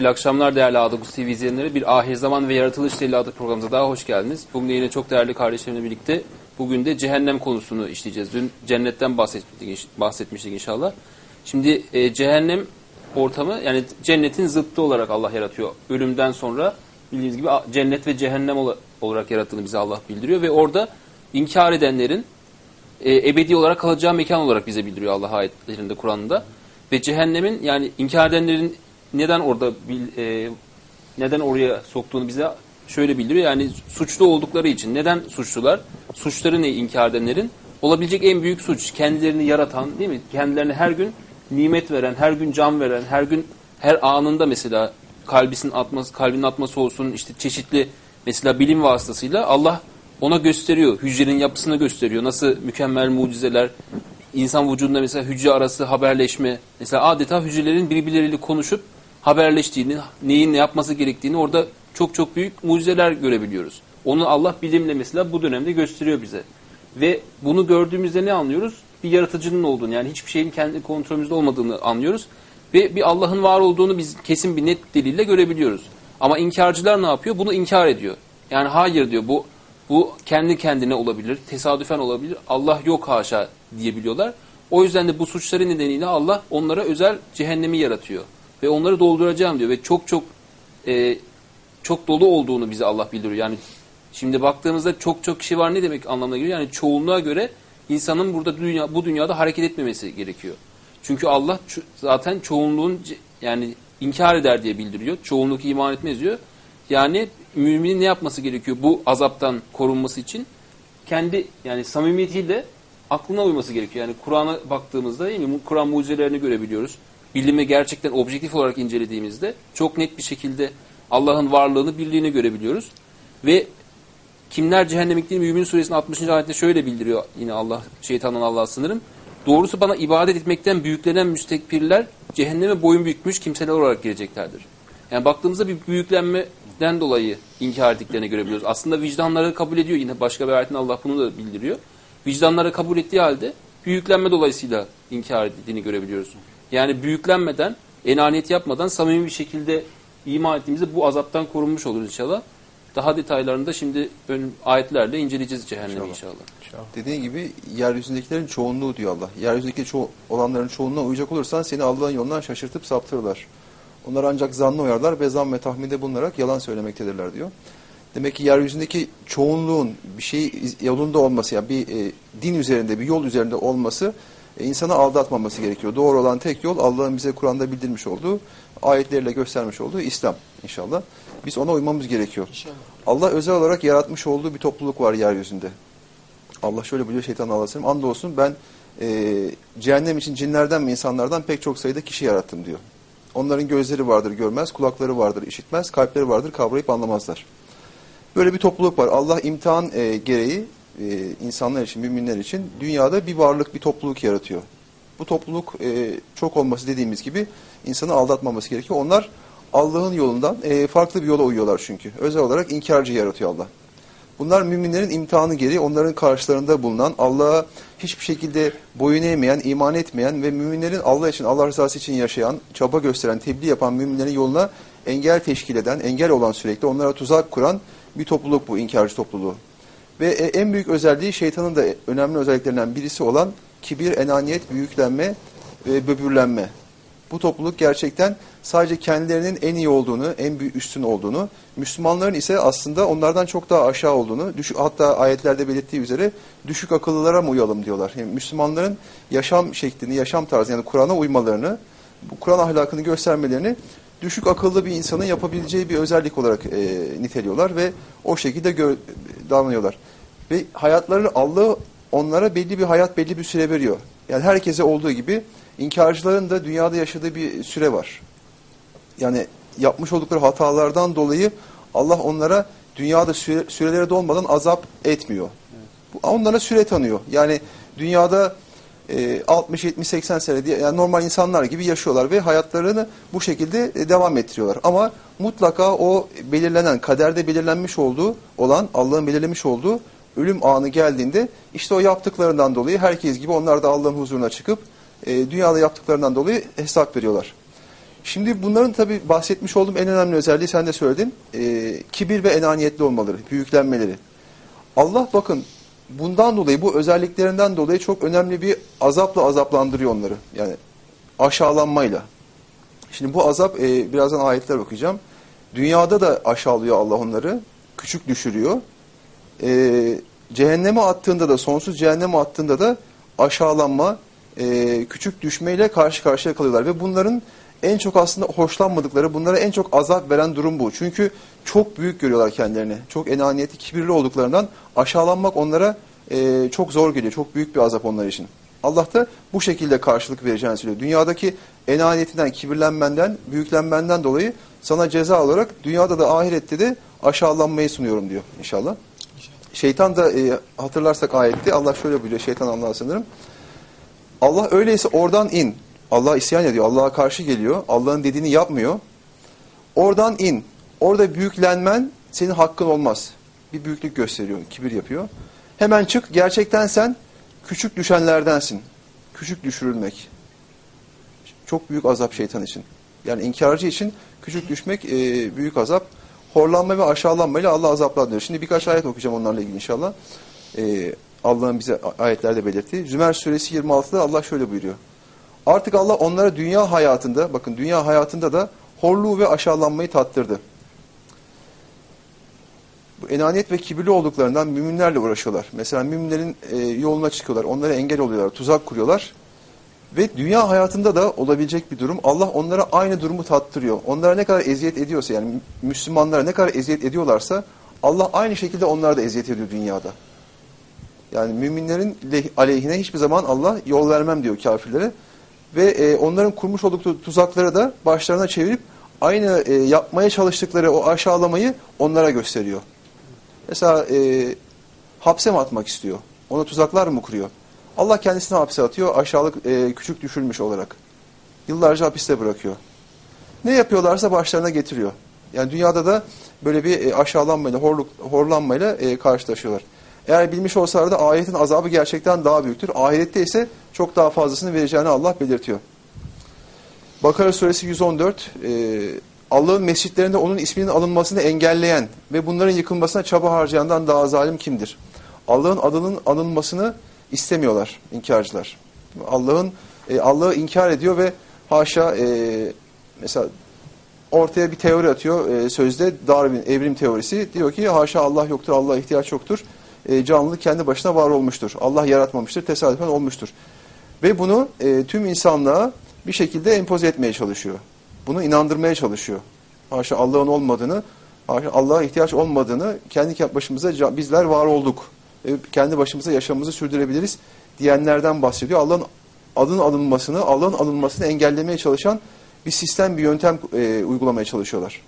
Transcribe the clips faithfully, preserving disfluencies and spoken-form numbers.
Hayırlı akşamlar değerli A dokuz T V izleyenleri. Bir Ahir Zaman ve Yaratılış Dili adlı programımıza daha hoş geldiniz. Bugün yine çok değerli kardeşlerimle birlikte bugün de cehennem konusunu işleyeceğiz. Dün cennetten bahsetmiştik, bahsetmiştik inşallah. Şimdi e, cehennem ortamı, yani cennetin zıttı olarak Allah yaratıyor. Ölümden sonra bildiğiniz gibi cennet ve cehennem olarak yarattığını bize Allah bildiriyor ve orada inkar edenlerin e, ebedi olarak kalacağı mekan olarak bize bildiriyor Allah ayetlerinde, Kur'an'da. Ve cehennemin, yani inkar edenlerin neden orada e, neden oraya soktuğunu bize şöyle bildiriyor. Yani suçlu oldukları için. Neden suçlular? Suçları ne inkar edenlerin? Olabilecek en büyük suç. Kendilerini yaratan, değil mi? Kendilerine her gün nimet veren, her gün can veren, her gün, her anında mesela kalbisinin atması, kalbinin atması olsun, işte çeşitli mesela bilim vasıtasıyla Allah ona gösteriyor. Hücrenin yapısını gösteriyor. Nasıl mükemmel mucizeler, insan vücudunda mesela hücre arası haberleşme, mesela adeta hücrelerin birbirleriyle konuşup haberleştiğini, neyin ne yapması gerektiğini orada çok çok büyük mucizeler görebiliyoruz. Onu Allah bilimle mesela bu dönemde gösteriyor bize. Ve bunu gördüğümüzde ne anlıyoruz? Bir yaratıcının olduğunu, yani hiçbir şeyin kendi kontrolümüzde olmadığını anlıyoruz. Ve bir Allah'ın var olduğunu biz kesin bir net delille görebiliyoruz. Ama inkarcılar ne yapıyor? Bunu inkar ediyor. Yani hayır diyor, bu bu kendi kendine olabilir, tesadüfen olabilir, Allah yok haşa diyebiliyorlar. O yüzden de bu suçları nedeniyle Allah onlara özel cehennemi yaratıyor. Ve onları dolduracağım diyor. Ve çok çok e, çok dolu olduğunu bize Allah bildiriyor. Yani şimdi baktığımızda çok çok kişi var ne demek anlamına geliyor? Yani çoğunluğa göre insanın burada dünya, bu dünyada hareket etmemesi gerekiyor. Çünkü Allah zaten çoğunluğun, yani inkar eder diye bildiriyor. Çoğunluk iman etmez diyor. Yani müminin ne yapması gerekiyor bu azaptan korunması için? Kendi, yani samimiyetiyle aklına uyması gerekiyor. Yani Kur'an'a baktığımızda, değil mi? Kur'an mucizelerini görebiliyoruz. Bilimi gerçekten objektif olarak incelediğimizde çok net bir şekilde Allah'ın varlığını, birliğini görebiliyoruz. Ve kimler cehennemliktir? Mümin suresinin altmışıncı ayette şöyle bildiriyor yine Allah, şeytandan Allah'a sınırım. Doğrusu bana ibadet etmekten büyüklenen müstekbirler cehenneme boyun bükmüş kimseler olarak gireceklerdir. Yani baktığımızda bir büyüklenmeden dolayı inkar ettiklerini görebiliyoruz. Aslında vicdanları kabul ediyor. Yine başka bir ayetin Allah bunu da bildiriyor. Vicdanları kabul ettiği halde büyüklenme dolayısıyla inkar ettiğini görebiliyoruz. Yani büyüklenmeden, enaniyet yapmadan samimi bir şekilde iman ettiğimizde bu azaptan korunmuş oluruz inşallah. Daha detaylarını da şimdi ön ayetlerle inceleyeceğiz cehennemi inşallah. inşallah. inşallah. Dediğin gibi yeryüzündekilerin çoğunluğu diyor Allah. Yeryüzündeki ço olanların çoğunluğuna uyacak olursan seni Allah'ın yolundan şaşırtıp saptırırlar. Onlar ancak zannı uyarlar ve zan ve tahminde bulunarak yalan söylemektedirler diyor. Demek ki yeryüzündeki çoğunluğun bir şey yolunda olması, yani bir e, din üzerinde, bir yol üzerinde olması e, insanı aldatmaması gerekiyor. Doğru olan tek yol Allah'ın bize Kur'an'da bildirmiş olduğu, ayetleriyle göstermiş olduğu İslam inşallah. Biz ona uymamız gerekiyor. İnşallah. Allah özel olarak yaratmış olduğu bir topluluk var yeryüzünde. Allah şöyle buyuruyor, şeytan Allah'a andolsun ben e, cehennem için cinlerden ve insanlardan pek çok sayıda kişi yarattım diyor. Onların gözleri vardır görmez, kulakları vardır işitmez, kalpleri vardır kavrayıp anlamazlar. Böyle bir topluluk var. Allah imtihan e, gereği e, insanlar için, müminler için dünyada bir varlık, bir topluluk yaratıyor. Bu topluluk e, çok olması dediğimiz gibi insanı aldatmaması gerekiyor. Onlar Allah'ın yolundan e, farklı bir yola uyuyorlar çünkü. Özel olarak inkarcı yaratıyor Allah. Bunlar müminlerin imtihanı gereği onların karşılarında bulunan, Allah'a hiçbir şekilde boyun eğmeyen, iman etmeyen ve müminlerin Allah için, Allah rızası için yaşayan, çaba gösteren, tebliğ yapan müminlerin yoluna engel teşkil eden, engel olan sürekli onlara tuzak kuran bir topluluk bu, inkarcı topluluğu. Ve e, en büyük özelliği şeytanın da önemli özelliklerinden birisi olan kibir, enaniyet, büyüklenme ve böbürlenme. Bu topluluk gerçekten sadece kendilerinin en iyi olduğunu, en büyük üstün olduğunu, Müslümanların ise aslında onlardan çok daha aşağı olduğunu, düşük, hatta ayetlerde belirttiği üzere düşük akıllılara mı uyalım diyorlar. Yani Müslümanların yaşam şeklini, yaşam tarzını, yani Kur'an'a uymalarını, bu Kur'an ahlakını göstermelerini düşük akıllı bir insanın yapabileceği bir özellik olarak e, niteliyorlar ve o şekilde davranıyorlar. Ve hayatları, Allah onlara belli bir hayat, belli bir süre veriyor. Yani herkese olduğu gibi İnkarcıların da dünyada yaşadığı bir süre var. Yani yapmış oldukları hatalardan dolayı Allah onlara dünyada süre, süreleri dolmadan azap etmiyor. Evet. Onlara süre tanıyor. Yani dünyada e, altmış yetmiş seksen sene diye, yani normal insanlar gibi yaşıyorlar ve hayatlarını bu şekilde e, devam ettiriyorlar. Ama mutlaka o belirlenen, kaderde belirlenmiş olduğu olan, Allah'ın belirlemiş olduğu ölüm anı geldiğinde işte o yaptıklarından dolayı herkes gibi onlar da Allah'ın huzuruna çıkıp E, dünyada yaptıklarından dolayı hesap veriyorlar. Şimdi bunların tabii bahsetmiş olduğum en önemli özelliği sen de söyledin. E, kibir ve enaniyetli olmaları, büyüklenmeleri. Allah bakın bundan dolayı, bu özelliklerinden dolayı çok önemli bir azapla azaplandırıyor onları. Yani aşağılanmayla. Şimdi bu azap, e, birazdan ayetler okuyacağım. Dünyada da aşağılıyor Allah onları, küçük düşürüyor. E, cehenneme attığında da, sonsuz cehenneme attığında da aşağılanma, e, küçük düşmeyle karşı karşıya kalıyorlar. Ve bunların en çok aslında hoşlanmadıkları, bunlara en çok azap veren durum bu. Çünkü çok büyük görüyorlar kendilerini. Çok enaniyetli, kibirli olduklarından aşağılanmak onlara e, çok zor geliyor. Çok büyük bir azap onlar için. Allah da bu şekilde karşılık vereceğini söylüyor. Dünyadaki enaniyetinden, kibirlenmenden, büyüklenmenden dolayı sana ceza olarak dünyada da ahirette de aşağılanmayı sunuyorum diyor inşallah. Şeytan da e, hatırlarsak ayette Allah şöyle buyuruyor. Şeytan Allah'a sanırım. Allah öyleyse oradan in. Allah isyan ediyor. Allah'a karşı geliyor. Allah'ın dediğini yapmıyor. Oradan in. Orada büyüklenmen senin hakkın olmaz. Bir büyüklük gösteriyor. Kibir yapıyor. Hemen çık. Gerçekten sen küçük düşenlerdensin. Küçük düşürülmek. Çok büyük azap şeytan için. Yani inkarcı için küçük düşmek e, büyük azap. Horlanma ve aşağılanmayla Allah azaplandırıyor. Şimdi birkaç ayet okuyacağım onlarla ilgili inşallah. E, Allah'ın bize ayetlerde belirttiği. Zümer suresi yirmi altıda Allah şöyle buyuruyor. Artık Allah onlara dünya hayatında, bakın dünya hayatında da horluğu ve aşağılanmayı tattırdı. Bu enaniyet ve kibirli olduklarından müminlerle uğraşıyorlar. Mesela müminlerin e, yoluna çıkıyorlar, onlara engel oluyorlar, tuzak kuruyorlar. Ve dünya hayatında da olabilecek bir durum. Allah onlara aynı durumu tattırıyor. Onlara ne kadar eziyet ediyorsa, yani Müslümanlara ne kadar eziyet ediyorlarsa Allah aynı şekilde onlara da eziyet ediyor dünyada. Yani müminlerin aleyhine hiçbir zaman Allah yol vermem diyor kafirlere. Ve e, onların kurmuş oldukları tuzakları da başlarına çevirip aynı e, yapmaya çalıştıkları o aşağılamayı onlara gösteriyor. Mesela e, hapse mi atmak istiyor? Ona tuzaklar mı kuruyor? Allah kendisini hapse atıyor, aşağılık, e, küçük düşürülmüş olarak. Yıllarca hapiste bırakıyor. Ne yapıyorlarsa başlarına getiriyor. Yani dünyada da böyle bir e, aşağılanmayla, horluk, horlanmayla e, karşılaşıyorlar. Eğer bilmiş olsalar da ayetin azabı gerçekten daha büyüktür. Ahirette ise çok daha fazlasını vereceğini Allah belirtiyor. Bakara suresi yüz on dört, e, Allah'ın mescitlerinde onun isminin alınmasını engelleyen ve bunların yıkılmasına çaba harcayandan daha zalim kimdir? Allah'ın adının anılmasını istemiyorlar inkarcılar. Allah'ın e, Allah'ı inkar ediyor ve haşa e, mesela ortaya bir teori atıyor e, sözde Darwin evrim teorisi. Diyor ki haşa Allah yoktur, Allah'a ihtiyaç yoktur. E, canlılık kendi başına var olmuştur. Allah yaratmamıştır, tesadüfen olmuştur. Ve bunu e, tüm insanlığa bir şekilde empoze etmeye çalışıyor. Bunu inandırmaya çalışıyor. Haşa Allah'ın olmadığını, haşa Allah'a ihtiyaç olmadığını, kendi başımıza bizler var olduk. E, kendi başımıza yaşamımızı sürdürebiliriz diyenlerden bahsediyor. Allah'ın adının alınmasını, Allah'ın alınmasını engellemeye çalışan bir sistem, bir yöntem e, uygulamaya çalışıyorlar.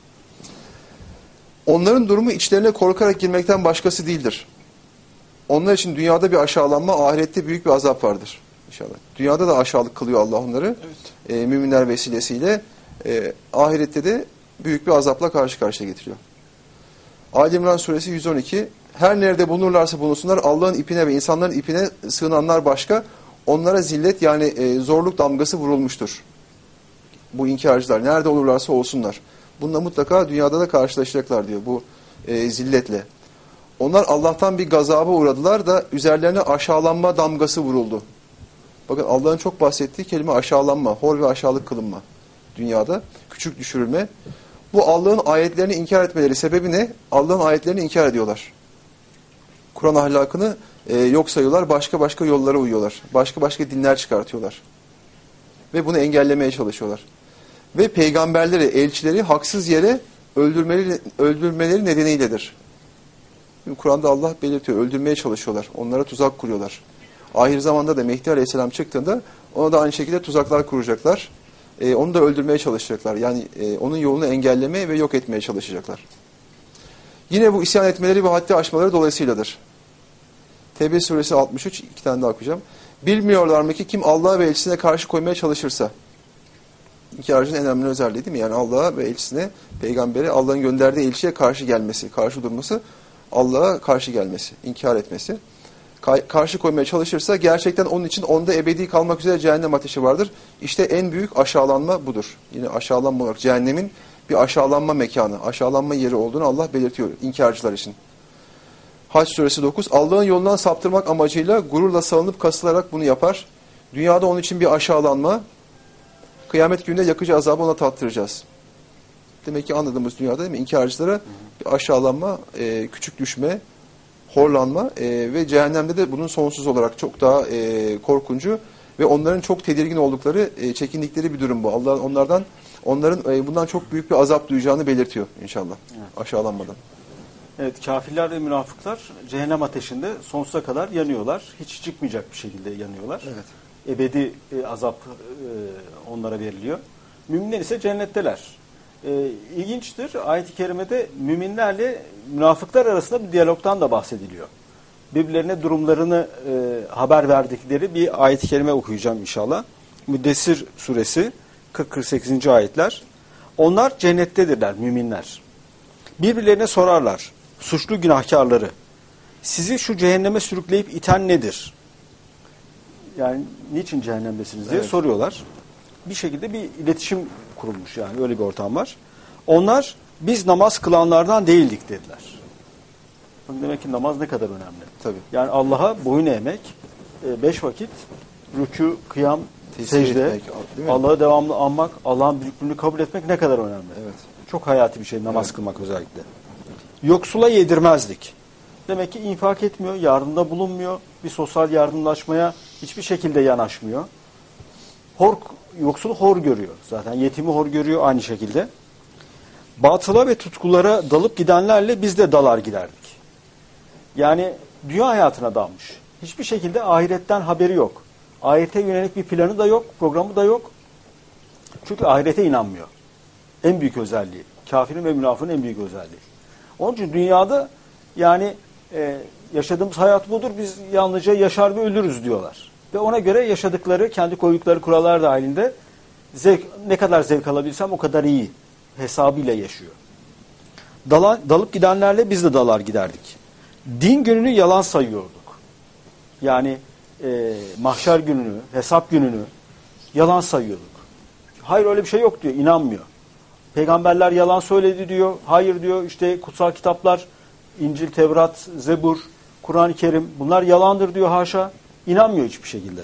Onların durumu içlerine korkarak girmekten başkası değildir. Onlar için dünyada bir aşağılanma, ahirette büyük bir azap vardır inşallah. Dünyada da aşağılık kılıyor Allah onları. Evet. E, müminler vesilesiyle e, ahirette de büyük bir azapla karşı karşıya getiriyor. Ali İmran suresi yüz on iki. Her nerede bulunurlarsa bulunsunlar Allah'ın ipine ve insanların ipine sığınanlar başka. Onlara zillet yani e, zorluk damgası vurulmuştur. Bu inkarcılar nerede olurlarsa olsunlar. Bununla mutlaka dünyada da karşılaşacaklar diyor bu e, zilletle. Onlar Allah'tan bir gazaba uğradılar da üzerlerine aşağılanma damgası vuruldu. Bakın Allah'ın çok bahsettiği kelime aşağılanma, hor ve aşağılık kılınma dünyada. Küçük düşürülme. Bu Allah'ın ayetlerini inkar etmeleri sebebi ne? Allah'ın ayetlerini inkar ediyorlar. Kur'an ahlakını e, yok sayıyorlar, başka başka yollara uyuyorlar. Başka başka dinler çıkartıyorlar. Ve bunu engellemeye çalışıyorlar. Ve peygamberleri, elçileri haksız yere öldürmeleri, öldürmeleri nedeniyledir. Kur'an'da Allah belirtiyor, öldürmeye çalışıyorlar. Onlara tuzak kuruyorlar. Ahir zamanda da Mehdi Aleyhisselam çıktığında ona da aynı şekilde tuzaklar kuracaklar. Ee, onu da öldürmeye çalışacaklar. Yani e, onun yolunu engellemeye ve yok etmeye çalışacaklar. Yine bu isyan etmeleri ve haddi aşmaları dolayısıyladır. Tevbe suresi altmış üç, iki tane daha okuyacağım. Bilmiyorlar mı ki kim Allah'a ve elçisine karşı koymaya çalışırsa, İnkarcının en önemli özelliği değil mi? Yani Allah'a ve elçisine, peygambere, Allah'ın gönderdiği elçiye karşı gelmesi, karşı durması, Allah'a karşı gelmesi, inkar etmesi. ka- karşı koymaya çalışırsa gerçekten onun için onda ebedi kalmak üzere cehennem ateşi vardır. İşte en büyük aşağılanma budur. Yine aşağılanma olarak cehennemin bir aşağılanma mekanı, aşağılanma yeri olduğunu Allah belirtiyor inkarcılar için. Hac suresi dokuz. Allah'ın yolundan saptırmak amacıyla gururla salınıp kasılarak bunu yapar. Dünyada onun için bir aşağılanma, kıyamet gününde yakıcı azabı ona tattıracağız. Demek ki anladığımız dünyada değil mi? İnkarcılara bir aşağılanma, e, küçük düşme, horlanma e, ve cehennemde de bunun sonsuz olarak çok daha e, korkuncu ve onların çok tedirgin oldukları, e, çekindikleri bir durum bu. Allah onlardan, onların e, bundan çok büyük bir azap duyacağını belirtiyor inşallah. Evet. Aşağılanmadan. Evet, kafirler ve münafıklar cehennem ateşinde sonsuza kadar yanıyorlar. Hiç çıkmayacak bir şekilde yanıyorlar. Evet. Ebedi e, azap e, onlara veriliyor. Müminler ise cennetteler. E, ilginçtir. Ayet-i kerimede müminlerle münafıklar arasında bir diyalogtan da bahsediliyor. Birbirlerine durumlarını e, haber verdikleri bir ayet-i kerime okuyacağım inşallah. Müddessir suresi kırk kırk sekizinci ayetler. Onlar cennettedirler müminler. Birbirlerine sorarlar. Suçlu günahkarları. Sizi şu cehenneme sürükleyip iten nedir? Yani niçin cehennemdesiniz diye evet. soruyorlar. Bir şekilde bir iletişim kurulmuş, yani öyle bir ortam var. Onlar biz namaz kılanlardan değildik dediler. Demek ki namaz ne kadar önemli. Tabii. Yani Allah'a boyun eğmek, beş vakit rükû, kıyam, Tesbih secde, etmek, Allah'ı devamlı anmak, Allah'ın büyüklüğünü kabul etmek ne kadar önemli. Evet. Çok hayati bir şey namaz evet. kılmak özellikle. Yoksula yedirmezdik. Demek ki infak etmiyor, yardımda bulunmuyor, bir sosyal yardımlaşmaya hiçbir şekilde yanaşmıyor. Hor, yoksulu hor görüyor zaten, yetimi hor görüyor aynı şekilde. Batıla ve tutkulara dalıp gidenlerle biz de dalar giderdik. Yani dünya hayatına dalmış. Hiçbir şekilde ahiretten haberi yok. Ahirete yönelik bir planı da yok, programı da yok. Çünkü ahirete inanmıyor. En büyük özelliği. Kafirin ve münafığın en büyük özelliği. Onun için dünyada yani e, yaşadığımız hayat budur, biz yalnızca yaşar ve ölürüz diyorlar. Ve ona göre yaşadıkları, kendi koydukları kurallar dahilinde zevk, ne kadar zevk alabilsem o kadar iyi hesabıyla yaşıyor. Dala, dalıp gidenlerle biz de dalar giderdik. Din gününü yalan sayıyorduk. Yani e, mahşer gününü, hesap gününü yalan sayıyorduk. Hayır öyle bir şey yok diyor, inanmıyor. Peygamberler yalan söyledi diyor. Hayır diyor, işte kutsal kitaplar, İncil, Tevrat, Zebur, Kur'an-ı Kerim bunlar yalandır diyor, haşa. İnanmıyor hiçbir şekilde.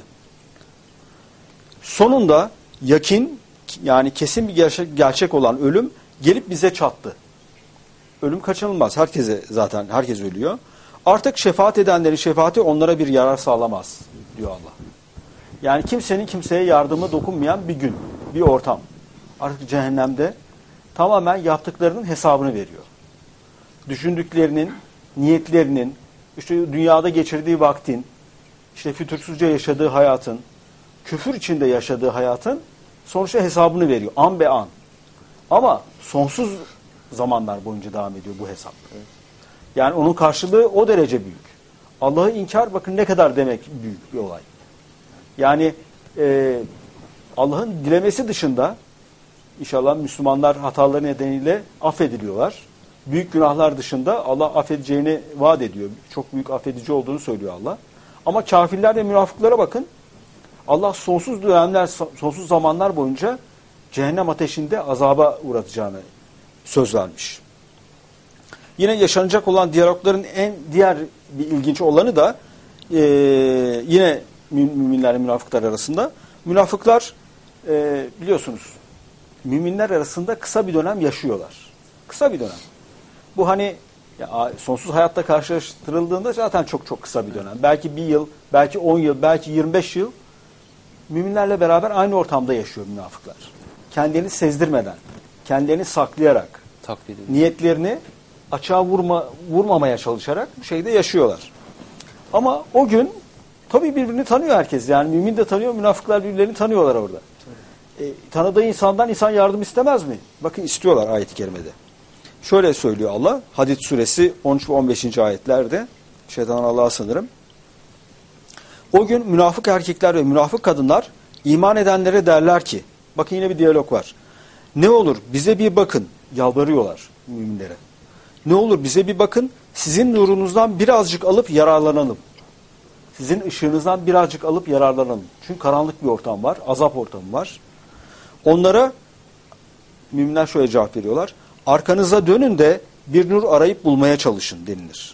Sonunda yakin, yani kesin bir gerçek, gerçek olan ölüm gelip bize çattı. Ölüm kaçınılmaz. Herkese zaten, herkes ölüyor. Artık şefaat edenlerin şefaati onlara bir yarar sağlamaz diyor Allah. Yani kimsenin kimseye yardımı dokunmayan bir gün, bir ortam. Artık cehennemde tamamen yaptıklarının hesabını veriyor. Düşündüklerinin, niyetlerinin, işte dünyada geçirdiği vaktin, işte fütursuzca yaşadığı hayatın, küfür içinde yaşadığı hayatın sonuçta hesabını veriyor. An be an. Ama sonsuz zamanlar boyunca devam ediyor bu hesap. Yani onun karşılığı o derece büyük. Allah'ı inkar bakın ne kadar demek büyük bir olay. Yani e, Allah'ın dilemesi dışında İnşallah Müslümanlar hataları nedeniyle affediliyorlar. Büyük günahlar dışında Allah affedeceğini vaat ediyor. Çok büyük affedici olduğunu söylüyor Allah. Ama kafirler ve münafıklara bakın. Allah sonsuz dönemler, sonsuz zamanlar boyunca cehennem ateşinde azaba uğratacağını söz vermiş. Yine yaşanacak olan diyalogların en diğer bir ilginç olanı da e, yine müminlerle münafıklar arasında. Münafıklar e, biliyorsunuz müminler arasında kısa bir dönem yaşıyorlar. Kısa bir dönem. Bu hani ya, sonsuz hayatta karşılaştırıldığında zaten çok çok kısa bir dönem. Belki bir yıl, belki on yıl, belki yirmi beş yıl müminlerle beraber aynı ortamda yaşıyor münafıklar. Kendilerini sezdirmeden, kendilerini saklayarak, niyetlerini açığa vurma, vurmamaya çalışarak bir şeyde yaşıyorlar. Ama o gün tabii birbirini tanıyor herkes. Yani mümin de tanıyor, münafıklar birbirlerini tanıyorlar orada. E, tanıdığı insandan insan yardım istemez mi? Bakın istiyorlar ayet-i kerimede. Şöyle söylüyor Allah, Hadid suresi on üç ve on beşinci ayetlerde, şeytan Allah'a sanırım. O gün münafık erkekler ve münafık kadınlar iman edenlere derler ki, bakın yine bir diyalog var. Ne olur bize bir bakın, yalvarıyorlar müminlere. Ne olur bize bir bakın, sizin nurunuzdan birazcık alıp yararlanalım. Sizin ışığınızdan birazcık alıp yararlanalım. Çünkü karanlık bir ortam var, azap ortamı var. Onlara müminler şöyle cevap veriyorlar. Arkanıza dönün de bir nur arayıp bulmaya çalışın denilir.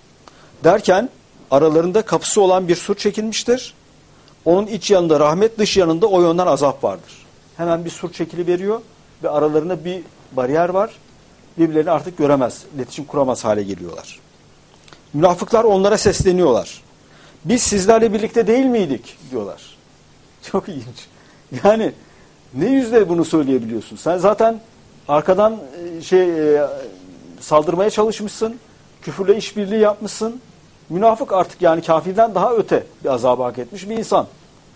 Derken aralarında kapısı olan bir sur çekilmiştir. Onun iç yanında rahmet, dış yanında o yönden azap vardır. Hemen bir sur çekili veriyor ve aralarında bir bariyer var. Birbirlerini artık göremez, iletişim kuramaz hale geliyorlar. Münafıklar onlara sesleniyorlar. Biz sizlerle birlikte değil miydik diyorlar. Çok ilginç. Yani ne yüzle bunu söyleyebiliyorsun? Sen zaten arkadan şey saldırmaya çalışmışsın. Küfürle işbirliği yapmışsın. Münafık artık yani kafirden daha öte bir azabı hak etmiş bir insan.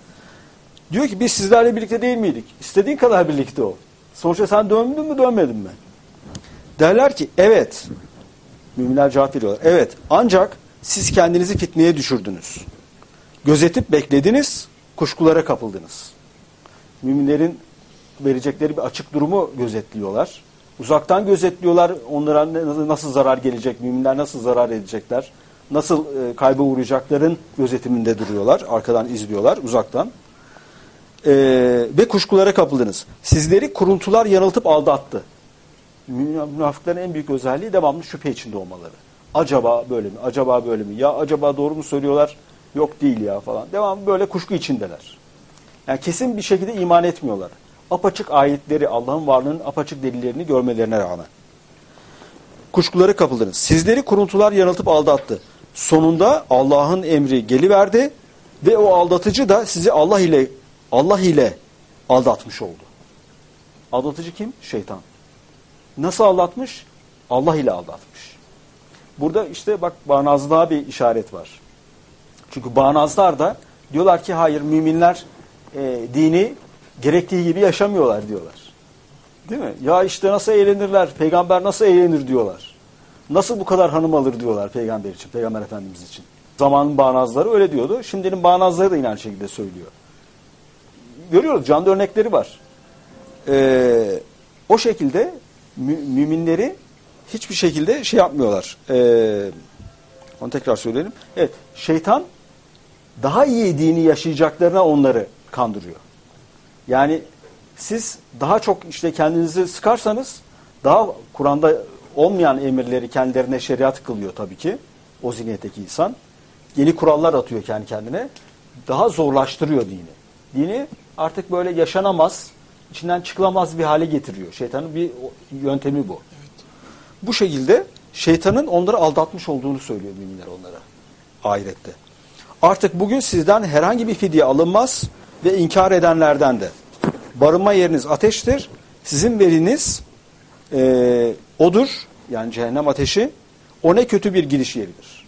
Diyor ki biz sizlerle birlikte değil miydik? İstediğin kadar birlikte ol. Sonuçta sen döndün mü dönmedin mi? Derler ki evet. Müminler cevap veriyorlar. Evet ancak siz kendinizi fitneye düşürdünüz. Gözetip beklediniz, kuşkulara kapıldınız. Müminlerin verecekleri bir açık durumu gözetliyorlar. Uzaktan gözetliyorlar. Onlara nasıl zarar gelecek, müminler nasıl zarar edecekler, nasıl kayba uğrayacakların gözetiminde duruyorlar. Arkadan izliyorlar uzaktan. Ee, ve kuşkulara kapıldınız. Sizleri kuruntular yanıltıp aldattı. Münafıkların en büyük özelliği devamlı şüphe içinde olmaları. Acaba böyle mi? Acaba böyle mi? Ya acaba doğru mu söylüyorlar? Yok değil ya falan. Devamlı böyle kuşku içindeler. Yani kesin bir şekilde iman etmiyorlar. Apaçık ayetleri, Allah'ın varlığının apaçık delillerini görmelerine rağmen. Kuşkulara kapıldınız. Sizleri kuruntular yanıltıp aldattı. Sonunda Allah'ın emri geliverdi ve o aldatıcı da sizi Allah ile Allah ile aldatmış oldu. Aldatıcı kim? Şeytan. Nasıl aldatmış? Allah ile aldatmış. Burada işte bak bağnazlığa bir işaret var. Çünkü bağnazlar da diyorlar ki hayır müminler e, dini gerektiği gibi yaşamıyorlar diyorlar. Değil mi? Ya işte nasıl eğlenirler, peygamber nasıl eğlenir diyorlar. Nasıl bu kadar hanım alır diyorlar peygamber için, peygamber efendimiz için. Zamanın bağnazları öyle diyordu. Şimdinin bağnazları da yine aynı şekilde söylüyor. Görüyoruz, canlı örnekleri var. Ee, o şekilde mü, müminleri hiçbir şekilde şey yapmıyorlar. Ee, onu tekrar söyleyelim. Evet, şeytan daha iyi dini yaşayacaklarına onları kandırıyor. Yani siz daha çok işte kendinizi sıkarsanız daha Kur'an'da olmayan emirleri kendilerine şeriat kılıyor tabii ki. O zihniyetteki insan. Yeni kurallar atıyor kendi kendine. Daha zorlaştırıyor dini. Dini artık böyle yaşanamaz, içinden çıkılamaz bir hale getiriyor. Şeytanın bir yöntemi bu. Evet. Bu şekilde şeytanın onları aldatmış olduğunu söylüyor müminler onlara ahirette. Artık bugün sizden herhangi bir fidye alınmaz ve inkar edenlerden de. Barınma yeriniz ateştir. Sizin veriniz e, odur. Yani cehennem ateşi. O ne kötü bir giriş yeridir.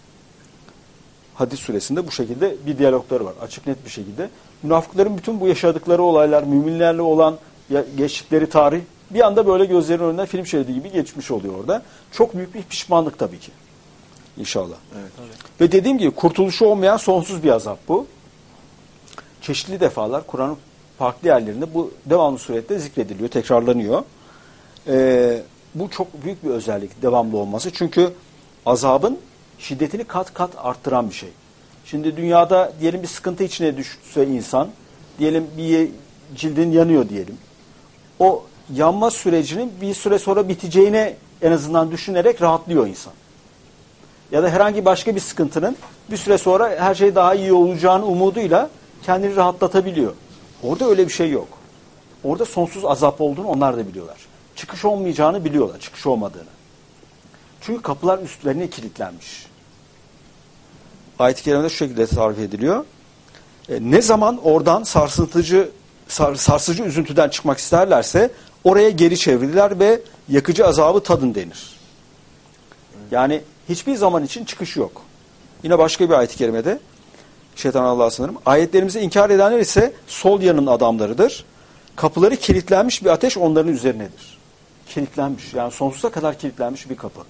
Hadis suresinde bu şekilde bir diyalogları var. Açık net bir şekilde. Münafıkların bütün bu yaşadıkları olaylar, müminlerle olan geçtikleri tarih bir anda böyle gözlerinin önünden film şeridi gibi geçmiş oluyor orada. Çok büyük bir pişmanlık tabii ki. İnşallah. Evet, evet. Ve dediğim gibi kurtuluşu olmayan sonsuz bir azap bu. Çeşitli defalar Kur'an'ın farklı yerlerinde bu devamlı surette zikrediliyor, tekrarlanıyor. Ee, bu çok büyük bir özellik, devamlı olması. Çünkü azabın şiddetini kat kat arttıran bir şey. Şimdi dünyada diyelim bir sıkıntı içine düşse insan, diyelim bir cildin yanıyor diyelim. O yanma sürecinin bir süre sonra biteceğine en azından düşünerek rahatlıyor insan. Ya da herhangi başka bir sıkıntının bir süre sonra her şey daha iyi olacağının umuduyla kendini rahatlatabiliyor. Orada öyle bir şey yok. Orada sonsuz azap olduğunu onlar da biliyorlar. Çıkış olmayacağını biliyorlar, çıkış olmadığını. Çünkü kapılar üstlerine kilitlenmiş. Ayet-i kerimede şu şekilde tarif ediliyor. E, ne zaman oradan sarsıntıcı, sar, sarsıcı üzüntüden çıkmak isterlerse oraya geri çevrilirler ve yakıcı azabı tadın denir. Yani hiçbir zaman için çıkış yok. Yine başka bir ayet-i kerimede, şeytan Allah'a sanırım, ayetlerimizi inkar edenler ise sol yanın adamlarıdır. Kapıları kilitlenmiş bir ateş onların üzerinedir. Kilitlenmiş, yani sonsuza kadar kilitlenmiş bir kapı.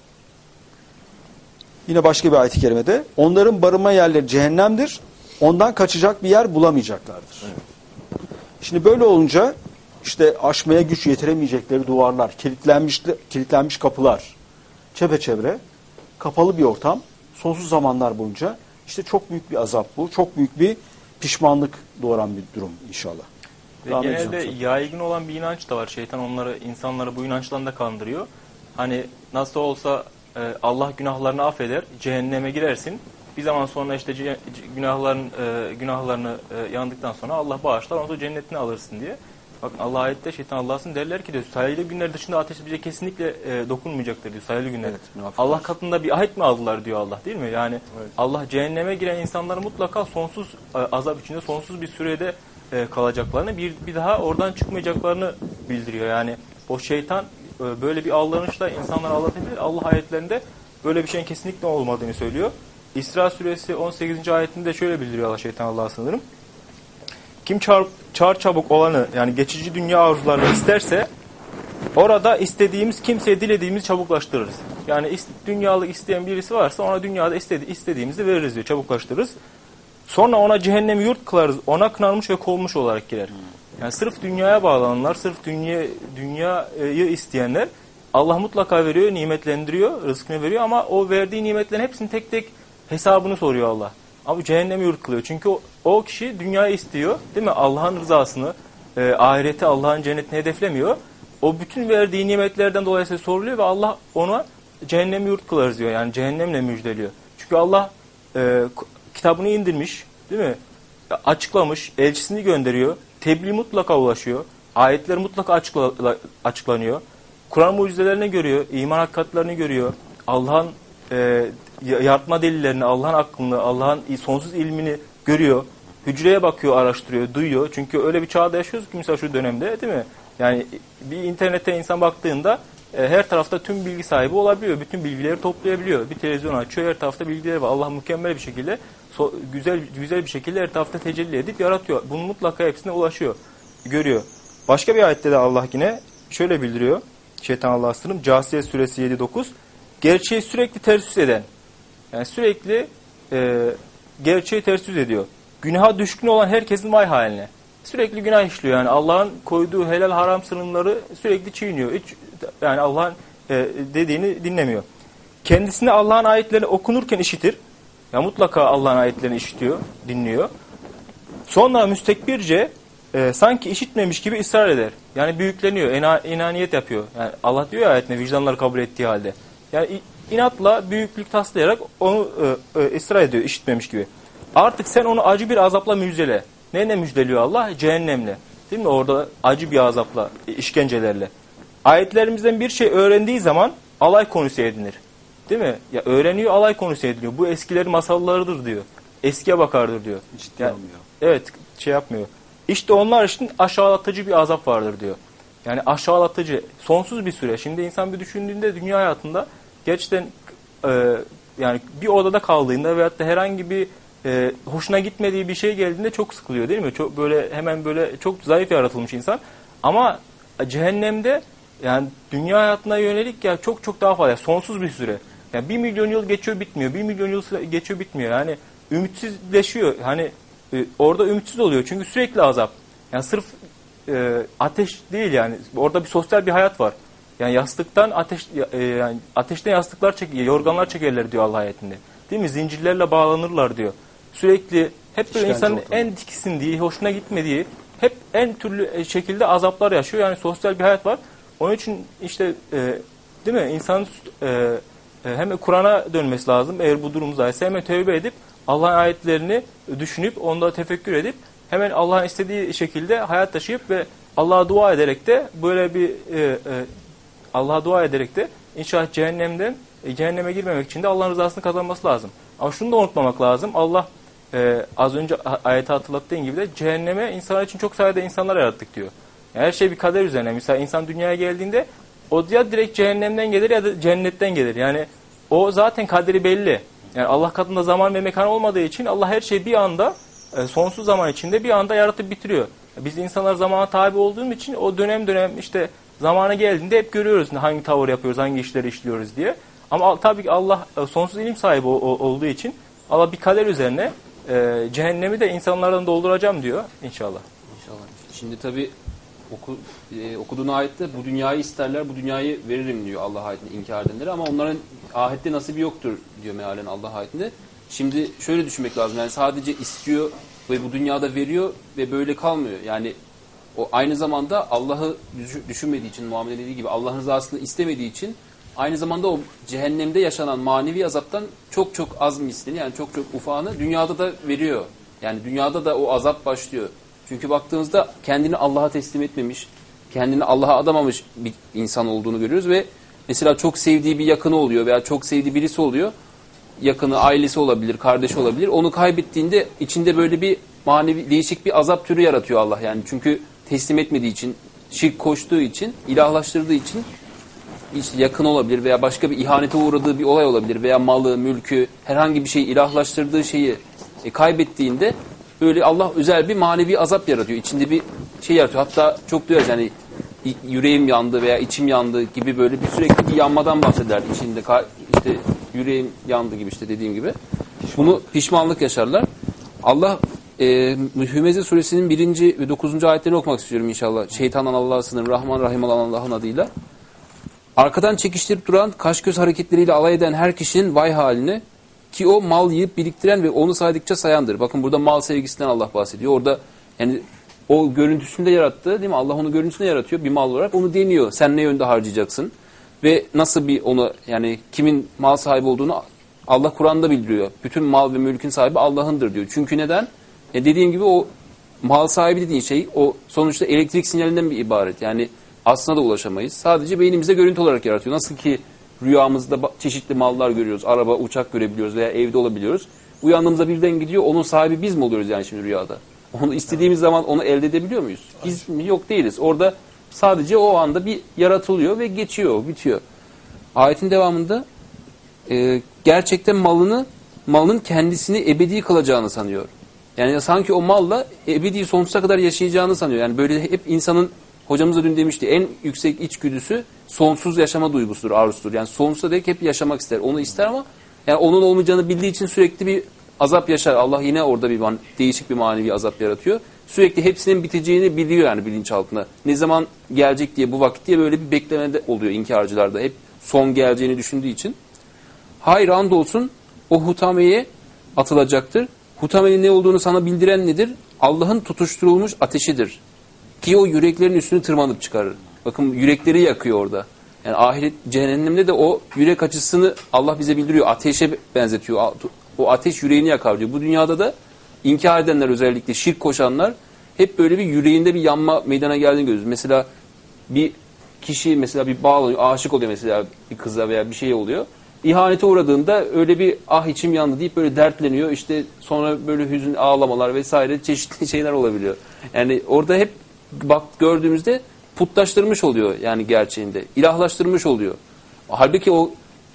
Yine başka bir ayet-i kerimede, onların barınma yerleri cehennemdir, ondan kaçacak bir yer bulamayacaklardır. Evet. Şimdi böyle olunca, işte aşmaya güç yetiremeyecekleri duvarlar, kilitlenmiş, kilitlenmiş kapılar, çepeçevre, kapalı bir ortam, sonsuz zamanlar boyunca İşte çok büyük bir azap bu. Çok büyük bir pişmanlık doğuran bir durum inşallah. Ve Daha ne genelde diyeceğim? yaygın olan bir inanç da var. Şeytan onları, insanları bu inançla da kandırıyor. Hani nasıl olsa e, Allah günahlarını affeder, cehenneme girersin. Bir zaman sonra işte ce- günahların e, günahlarını e, yandıktan sonra Allah bağışlar, ondan sonra cennetine alırsın diye. Bakın Allah ayette şeytan Allah'sın derler ki diyor, sayılı günler dışında ateş bize kesinlikle e, dokunmayacaktır diyor, sayılı günler. Evet, Allah katında bir ahit mi aldılar diyor Allah, değil mi? Yani evet. Allah cehenneme giren insanları mutlaka sonsuz e, azap içinde, sonsuz bir sürede e, kalacaklarını, bir, bir daha oradan çıkmayacaklarını bildiriyor. Yani o şeytan e, böyle bir aldanışla insanları aldatabilir. Allah ayetlerinde böyle bir şeyin kesinlikle olmadığını söylüyor. İsra suresi on sekizinci ayetinde şöyle bildiriyor Allah, şeytan Allah'a sınırım. Kim çar, çar çabuk olanı, yani geçici dünya arzularını isterse orada istediğimiz kimseye dilediğimizi çabuklaştırırız. Yani ist, dünyalık isteyen birisi varsa ona dünyada istedi, istediğimizi veririz diyor, çabuklaştırırız. Sonra ona cehennemi yurt kılarız, ona kınanmış ve kovulmuş olarak girer. Yani sırf dünyaya bağlananlar, sırf dünya, dünyayı isteyenler Allah mutlaka veriyor, nimetlendiriyor, rızkını veriyor ama o verdiği nimetlerin hepsini tek tek hesabını soruyor Allah. Ama cehennemi yurt kılıyor. Çünkü o, o kişi dünyayı istiyor, değil mi? Allah'ın rızasını, e, ahireti, Allah'ın cennetini hedeflemiyor. O bütün verdiği nimetlerden dolayısıyla soruluyor ve Allah ona cehennemi yurt kılarız diyor. Yani cehennemle müjdeliyor. Çünkü Allah e, kitabını indirmiş, değil mi? Açıklamış, elçisini gönderiyor. Tebliğ mutlaka ulaşıyor. Ayetler mutlaka açıkla, açıklanıyor. Kur'an mucizelerini görüyor, iman hakikatlerini görüyor. Allah'ın e, yaratma delillerini, Allah'ın aklını, Allah'ın sonsuz ilmini görüyor. Hücreye bakıyor, araştırıyor, duyuyor. Çünkü öyle bir çağda yaşıyoruz ki mesela şu dönemde, değil mi? Yani bir internete insan baktığında e, her tarafta tüm bilgi sahibi olabiliyor. Bütün bilgileri toplayabiliyor. Bir televizyon açıyor, her tarafta bilgileri var. Allah mükemmel bir şekilde, so, güzel güzel bir şekilde her tarafta tecelli edip yaratıyor. Bunun mutlaka hepsine ulaşıyor, görüyor. Başka bir ayette de Allah yine şöyle bildiriyor. Şeytan Allah'a sınırım. Câsiye suresi yedi dokuz. Gerçeği sürekli ters yüz eden. Yani sürekli e, gerçeği ters yüz ediyor. Günaha düşkün olan herkesin vay haline. Sürekli günah işliyor. Yani Allah'ın koyduğu helal haram sınırları sürekli çiğniyor. Hiç, yani Allah'ın e, dediğini dinlemiyor. Kendisine Allah'ın ayetlerini okunurken işitir. Ya mutlaka Allah'ın ayetlerini işitiyor, dinliyor. Sonra müstekbirce e, sanki işitmemiş gibi ısrar eder. Yani büyükleniyor, ena, inaniyet yapıyor. Yani Allah diyor ya ayetinde, vicdanları kabul ettiği halde. Yani inatla, büyüklük taslayarak onu e, e, ısrar ediyor, işitmemiş gibi. Artık sen onu acı bir azapla müjdele. Neyle müjdeliyor Allah? Cehennemle. Değil mi? Orada acı bir azapla, işkencelerle. Ayetlerimizden bir şey öğrendiği zaman alay konusu edinir. Değil mi? Ya öğreniyor, alay konusu ediniyor. Bu eskilerin masallarıdır diyor. Eskiye bakardır diyor. Ciddi yani, almıyor. Evet, şey yapmıyor. İşte onlar için aşağılatıcı bir azap vardır diyor. Yani aşağılatıcı, sonsuz bir süre. Şimdi insan bir düşündüğünde dünya hayatında gerçekten e, yani bir odada kaldığında veyahut da herhangi bir e, hoşuna gitmediği bir şey geldiğinde çok sıkılıyor, değil mi? Çok böyle hemen böyle çok zayıf yaratılmış insan. Ama cehennemde yani dünya hayatına yönelik ya çok çok daha fazla, sonsuz bir süre. Yani bir milyon yıl geçiyor bitmiyor, bir milyon yıl geçiyor bitmiyor. Yani ümitsizleşiyor. Hani e, orada ümitsiz oluyor çünkü sürekli azap. Yani sırf e, ateş değil yani. Orada bir sosyal bir hayat var. Yani yastıktan ateş e, yani ateşten yastıklar çekiyor, yorganlar çekerler diyor Allah ayetinde. Değil mi? Zincirlerle bağlanırlar diyor. Sürekli hep böyle insanın ortamı, en tiksindiği, hoşuna gitmediği, hep en türlü şekilde azaplar yaşıyor. Yani sosyal bir hayat var. Onun için işte e, değil mi? İnsanın e, hem Kur'an'a dönmesi lazım. Eğer bu durumdaysa hemen tövbe edip Allah'ın ayetlerini düşünüp onda tefekkür edip hemen Allah'ın istediği şekilde hayat taşıyıp ve Allah'a dua ederek de böyle bir e, e, Allah'a dua ederek de inşallah cehennemden e, cehenneme girmemek için de Allah'ın rızasını kazanması lazım. Ama şunu da unutmamak lazım. Allah e, az önce ayeti hatırlattığın gibi de cehenneme insanlar için çok sayıda insanlar yarattık diyor. Yani her şey bir kader üzerine. Mesela insan dünyaya geldiğinde o ya direkt cehennemden gelir ya da cennetten gelir. Yani o zaten kaderi belli. Yani Allah katında zaman ve mekan olmadığı için Allah her şeyi bir anda e, sonsuz zaman içinde bir anda yaratıp bitiriyor. Biz insanlar zamana tabi olduğumuz için o dönem dönem işte zamana geldiğinde hep görüyoruz hangi tavır yapıyoruz, hangi işleri işliyoruz diye. Ama tabii ki Allah e, sonsuz ilim sahibi o, o, olduğu için Allah bir kader üzerine e, cehennemi de insanlardan dolduracağım diyor inşallah. İnşallah. Şimdi tabii oku, e, okuduğun ayette bu dünyayı isterler, bu dünyayı veririm diyor Allah ayetinde inkar edenlere ama onların ahette nasibi yoktur diyor mealen Allah ayetinde. Şimdi şöyle düşünmek lazım. Yani sadece istiyor ve bu dünyada veriyor ve böyle kalmıyor. Yani o aynı zamanda Allah'ı düşünmediği için, muamele dediği gibi Allah'ın rızasını istemediği için aynı zamanda o cehennemde yaşanan manevi azaptan çok çok az mislini, yani çok çok ufağını dünyada da veriyor. Yani dünyada da o azap başlıyor. Çünkü baktığımızda kendini Allah'a teslim etmemiş, kendini Allah'a adamamış bir insan olduğunu görüyoruz ve mesela çok sevdiği bir yakını oluyor veya çok sevdiği birisi oluyor. Yakını, ailesi olabilir, kardeşi olabilir. Onu kaybettiğinde içinde böyle bir manevi, değişik bir azap türü yaratıyor Allah. Yani çünkü teslim etmediği için, şirk koştuğu için, ilahlaştırdığı için işte yakın olabilir veya başka bir ihanete uğradığı bir olay olabilir veya malı, mülkü, herhangi bir şeyi ilahlaştırdığı şeyi e, kaybettiğinde böyle Allah özel bir manevi azap yaratıyor. İçinde bir şey yaratıyor. Hatta çok duyarız yani yüreğim yandı veya içim yandı gibi böyle bir sürekli bir yanmadan bahseder. İçinde işte yüreğim yandı gibi işte dediğim gibi. Bunu pişmanlık yaşarlar. Allah e, Hümeze suresinin birinci ve dokuzuncu ayetlerini okumak istiyorum inşallah. Şeytandan Allah'a sınır, Rahman Rahim olan Allah'ın adıyla. Arkadan çekiştirip duran, kaş göz hareketleriyle alay eden her kişinin vay haline, ki o mal yiyip biriktiren ve onu saydıkça sayandır. Bakın burada mal sevgisinden Allah bahsediyor. Orada yani o görüntüsünde yarattı, değil mi? Allah onu görüntüsünde yaratıyor bir mal olarak. Onu deniyor. Sen ne yönde harcayacaksın? Ve nasıl bir onu, yani kimin mal sahibi olduğunu Allah Kur'an'da bildiriyor. Bütün mal ve mülkün sahibi Allah'ındır diyor. Çünkü neden? E dediğim gibi o mal sahibi dediğin şey o sonuçta elektrik sinyalinden bir ibaret. Yani aslına da ulaşamayız. Sadece beynimizde görüntü olarak yaratıyor. Nasıl ki rüyamızda çeşitli mallar görüyoruz. Araba, uçak görebiliyoruz veya evde olabiliyoruz. Uyandığımızda birden gidiyor. Onun sahibi biz mi oluyoruz yani şimdi rüyada? Onu istediğimiz zaman onu elde edebiliyor muyuz? Biz mi? Yok değiliz. Orada sadece o anda bir yaratılıyor ve geçiyor, bitiyor. Ayetin devamında e, gerçekten malını, malının kendisini ebedi kılacağını sanıyor. Yani sanki o malla ebedi sonsuza kadar yaşayacağını sanıyor. Yani böyle hep insanın, hocamız da dün demişti, en yüksek içgüdüsü sonsuz yaşama duygusudur, arzusudur. Yani sonsuza dek hep yaşamak ister. Onu ister ama yani onun olmayacağını bildiği için sürekli bir azap yaşar. Allah yine orada bir değişik bir manevi azap yaratıyor. Sürekli hepsinin biteceğini biliyor yani bilinçaltında. Ne zaman gelecek diye, bu vakit diye böyle bir beklemede oluyor inkarcılarda. Hep son geleceğini düşündüğü için. Hayır, andolsun o hutameye atılacaktır. Hutamenin ne olduğunu sana bildiren nedir? Allah'ın tutuşturulmuş ateşidir. Ki o yüreklerin üstünü tırmanıp çıkarır. Bakın yürekleri yakıyor orada. Yani ahiret cehennemde de o yürek açısını Allah bize bildiriyor. Ateşe benzetiyor. O ateş yüreğini yakar diyor. Bu dünyada da inkar edenler, özellikle şirk koşanlar hep böyle bir yüreğinde bir yanma meydana geldiğini görüyoruz. Mesela bir kişi mesela bir bağlanıyor, aşık oluyor mesela bir kıza veya bir şey oluyor. İhanete uğradığında öyle bir ah içim yandı deyip böyle dertleniyor. İşte sonra böyle hüzün, ağlamalar vesaire çeşitli şeyler olabiliyor. Yani orada hep bak gördüğümüzde putlaştırmış oluyor yani gerçeğinde. İlahlaştırmış oluyor. Halbuki o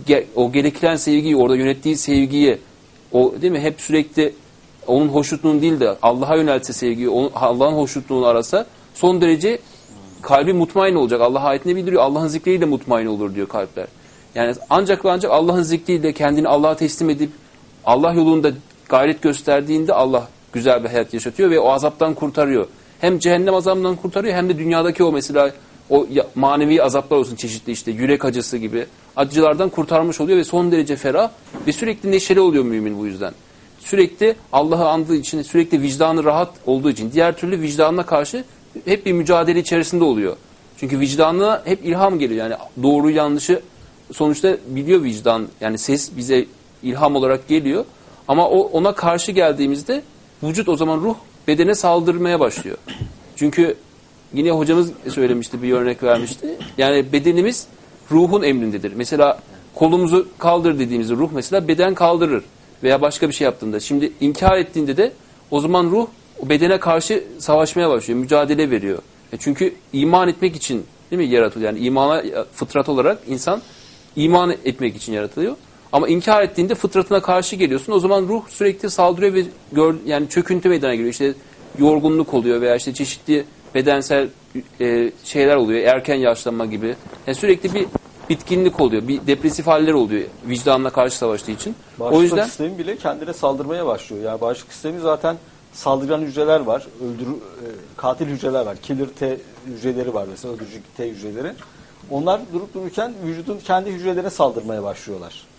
o gerekilen sevgiyi, orada yönettiği sevgiyi, o değil mi, hep sürekli onun hoşnutluğunu değil de Allah'a yöneltse sevgiyi, Allah'ın hoşnutluğunu arasa son derece kalbi mutmain olacak. Allah ayetinde bildiriyor. Allah'ın zikriyle mutmain olur diyor kalpler. Yani ancak ve ancak Allah'ın zikriyle kendini Allah'a teslim edip Allah yolunda gayret gösterdiğinde Allah güzel bir hayat yaşatıyor ve o azaptan kurtarıyor. Hem cehennem azabından kurtarıyor hem de dünyadaki o mesela o manevi azaplar olsun, çeşitli işte yürek acısı gibi acılardan kurtarmış oluyor ve son derece ferah ve sürekli neşeli oluyor mümin bu yüzden. Sürekli Allah'ı andığı için, sürekli vicdanı rahat olduğu için, diğer türlü vicdanına karşı hep bir mücadele içerisinde oluyor. Çünkü vicdanına hep ilham geliyor. Yani doğru yanlışı sonuçta biliyor vicdan. Yani ses bize ilham olarak geliyor. Ama o ona karşı geldiğimizde vücut, o zaman ruh bedene saldırmaya başlıyor. Çünkü yine hocamız söylemişti, bir örnek vermişti. Yani bedenimiz ruhun emrindedir. Mesela kolumuzu kaldır dediğimizde ruh mesela beden kaldırır. Veya başka bir şey yaptığında. Şimdi inkar ettiğinde de o zaman ruh o bedene karşı savaşmaya başlıyor. Mücadele veriyor. E çünkü iman etmek için değil mi yaratılıyor? Yani imana fıtrat olarak insan iman etmek için yaratılıyor. Ama inkar ettiğinde fıtratına karşı geliyorsun. O zaman ruh sürekli saldırıyor ve gör, yani çöküntü meydana geliyor. İşte yorgunluk oluyor veya işte çeşitli bedensel e, şeyler oluyor. Erken yaşlanma gibi. Yani sürekli bir bitkinlik oluyor. Bir depresif haller oluyor vicdanla karşı savaştığı için. Bağışıklık o yüzden sistemi bile kendine saldırmaya başlıyor. Yani bağışıklık sistemi zaten saldıran hücreler var. Öldürü, e, katil hücreler var. Killer T hücreleri var mesela, öldürücü T hücreleri. Onlar durup dururken vücudun kendi hücrelerine saldırmaya başlıyorlar.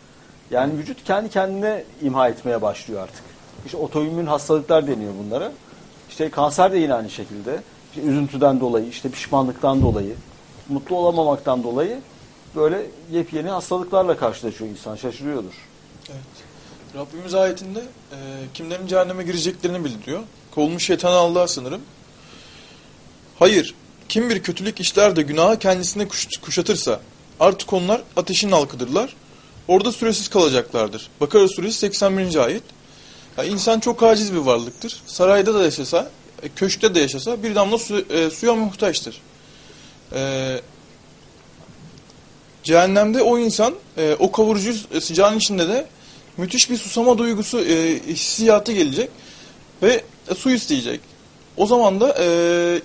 Yani vücut kendi kendine imha etmeye başlıyor artık. İşte otoimmün hastalıklar deniyor bunlara. İşte kanser de yine aynı şekilde. İşte üzüntüden dolayı, işte pişmanlıktan dolayı, mutlu olamamaktan dolayı böyle yepyeni hastalıklarla karşılaşıyor insan. Şaşırıyordur. Evet. Rabbimiz ayetinde e, kimlerin cehenneme gireceklerini bildiriyor. Kovulmuş şeytanı Allah'a sınırım. Hayır, kim bir kötülük işler de günahı kendisine kuş, kuşatırsa artık onlar ateşin halkıdırlar. Orada süresiz kalacaklardır. Bakara suresi seksen birinci ayet. Yani insan çok aciz bir varlıktır. Sarayda da yaşasa, köşkte de yaşasa bir damla su, e, suya muhtaçtır. E, cehennemde o insan e, o kavurucu sıcağın içinde de müthiş bir susama duygusu, e, hissiyatı gelecek ve e, su isteyecek. O zaman da e,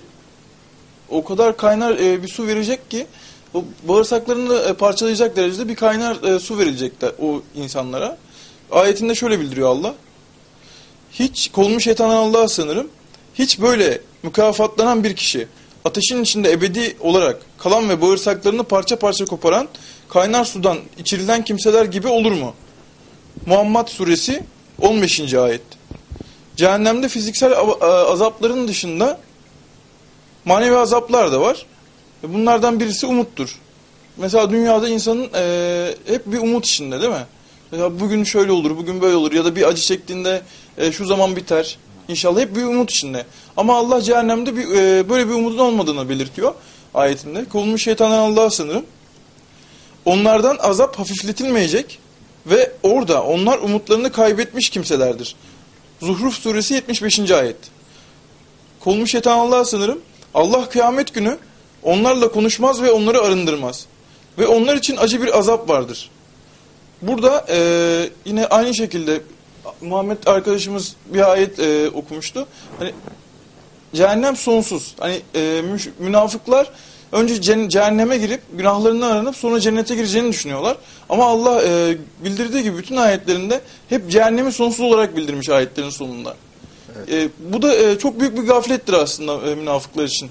o kadar kaynar e, bir su verecek ki o bağırsaklarını e, parçalayacak derecede bir kaynar e, su verilecek de o insanlara. Ayetinde şöyle bildiriyor Allah. Hiç kovulmuş şeytandan Allah'a sığınırım. Hiç böyle mükafatlanan bir kişi ateşin içinde ebedi olarak kalan ve bağırsaklarını parça parça koparan kaynar sudan içirilen kimseler gibi olur mu? Muhammed suresi on beşinci ayet. Cehennemde fiziksel azapların dışında manevi azaplar da var. Bunlardan birisi umuttur. Mesela dünyada insanın e, hep bir umut içinde değil mi? Mesela bugün şöyle olur, bugün böyle olur ya da bir acı çektiğinde e, şu zaman biter. İnşallah hep bir umut içinde. Ama Allah cehennemde bir, e, böyle bir umudun olmadığını belirtiyor ayetinde. Kovulmuş şeytandan Allah'a sığınırım. Onlardan azap hafifletilmeyecek ve orada onlar umutlarını kaybetmiş kimselerdir. Zuhruf suresi yetmiş beşinci ayet. Kovulmuş şeytandan Allah'a sığınırım. Allah kıyamet günü onlarla konuşmaz ve onları arındırmaz. Ve onlar için acı bir azap vardır. Burada e, yine aynı şekilde Muhammed arkadaşımız bir ayet e, okumuştu. Hani cehennem sonsuz. Hani e, münafıklar önce cehenneme girip günahlarından aranıp sonra cennete gireceğini düşünüyorlar. Ama Allah e, bildirdiği gibi bütün ayetlerinde hep cehennemi sonsuz olarak bildirmiş ayetlerin sonunda. Evet. E, bu da e, çok büyük bir gaflettir aslında e, münafıklar için.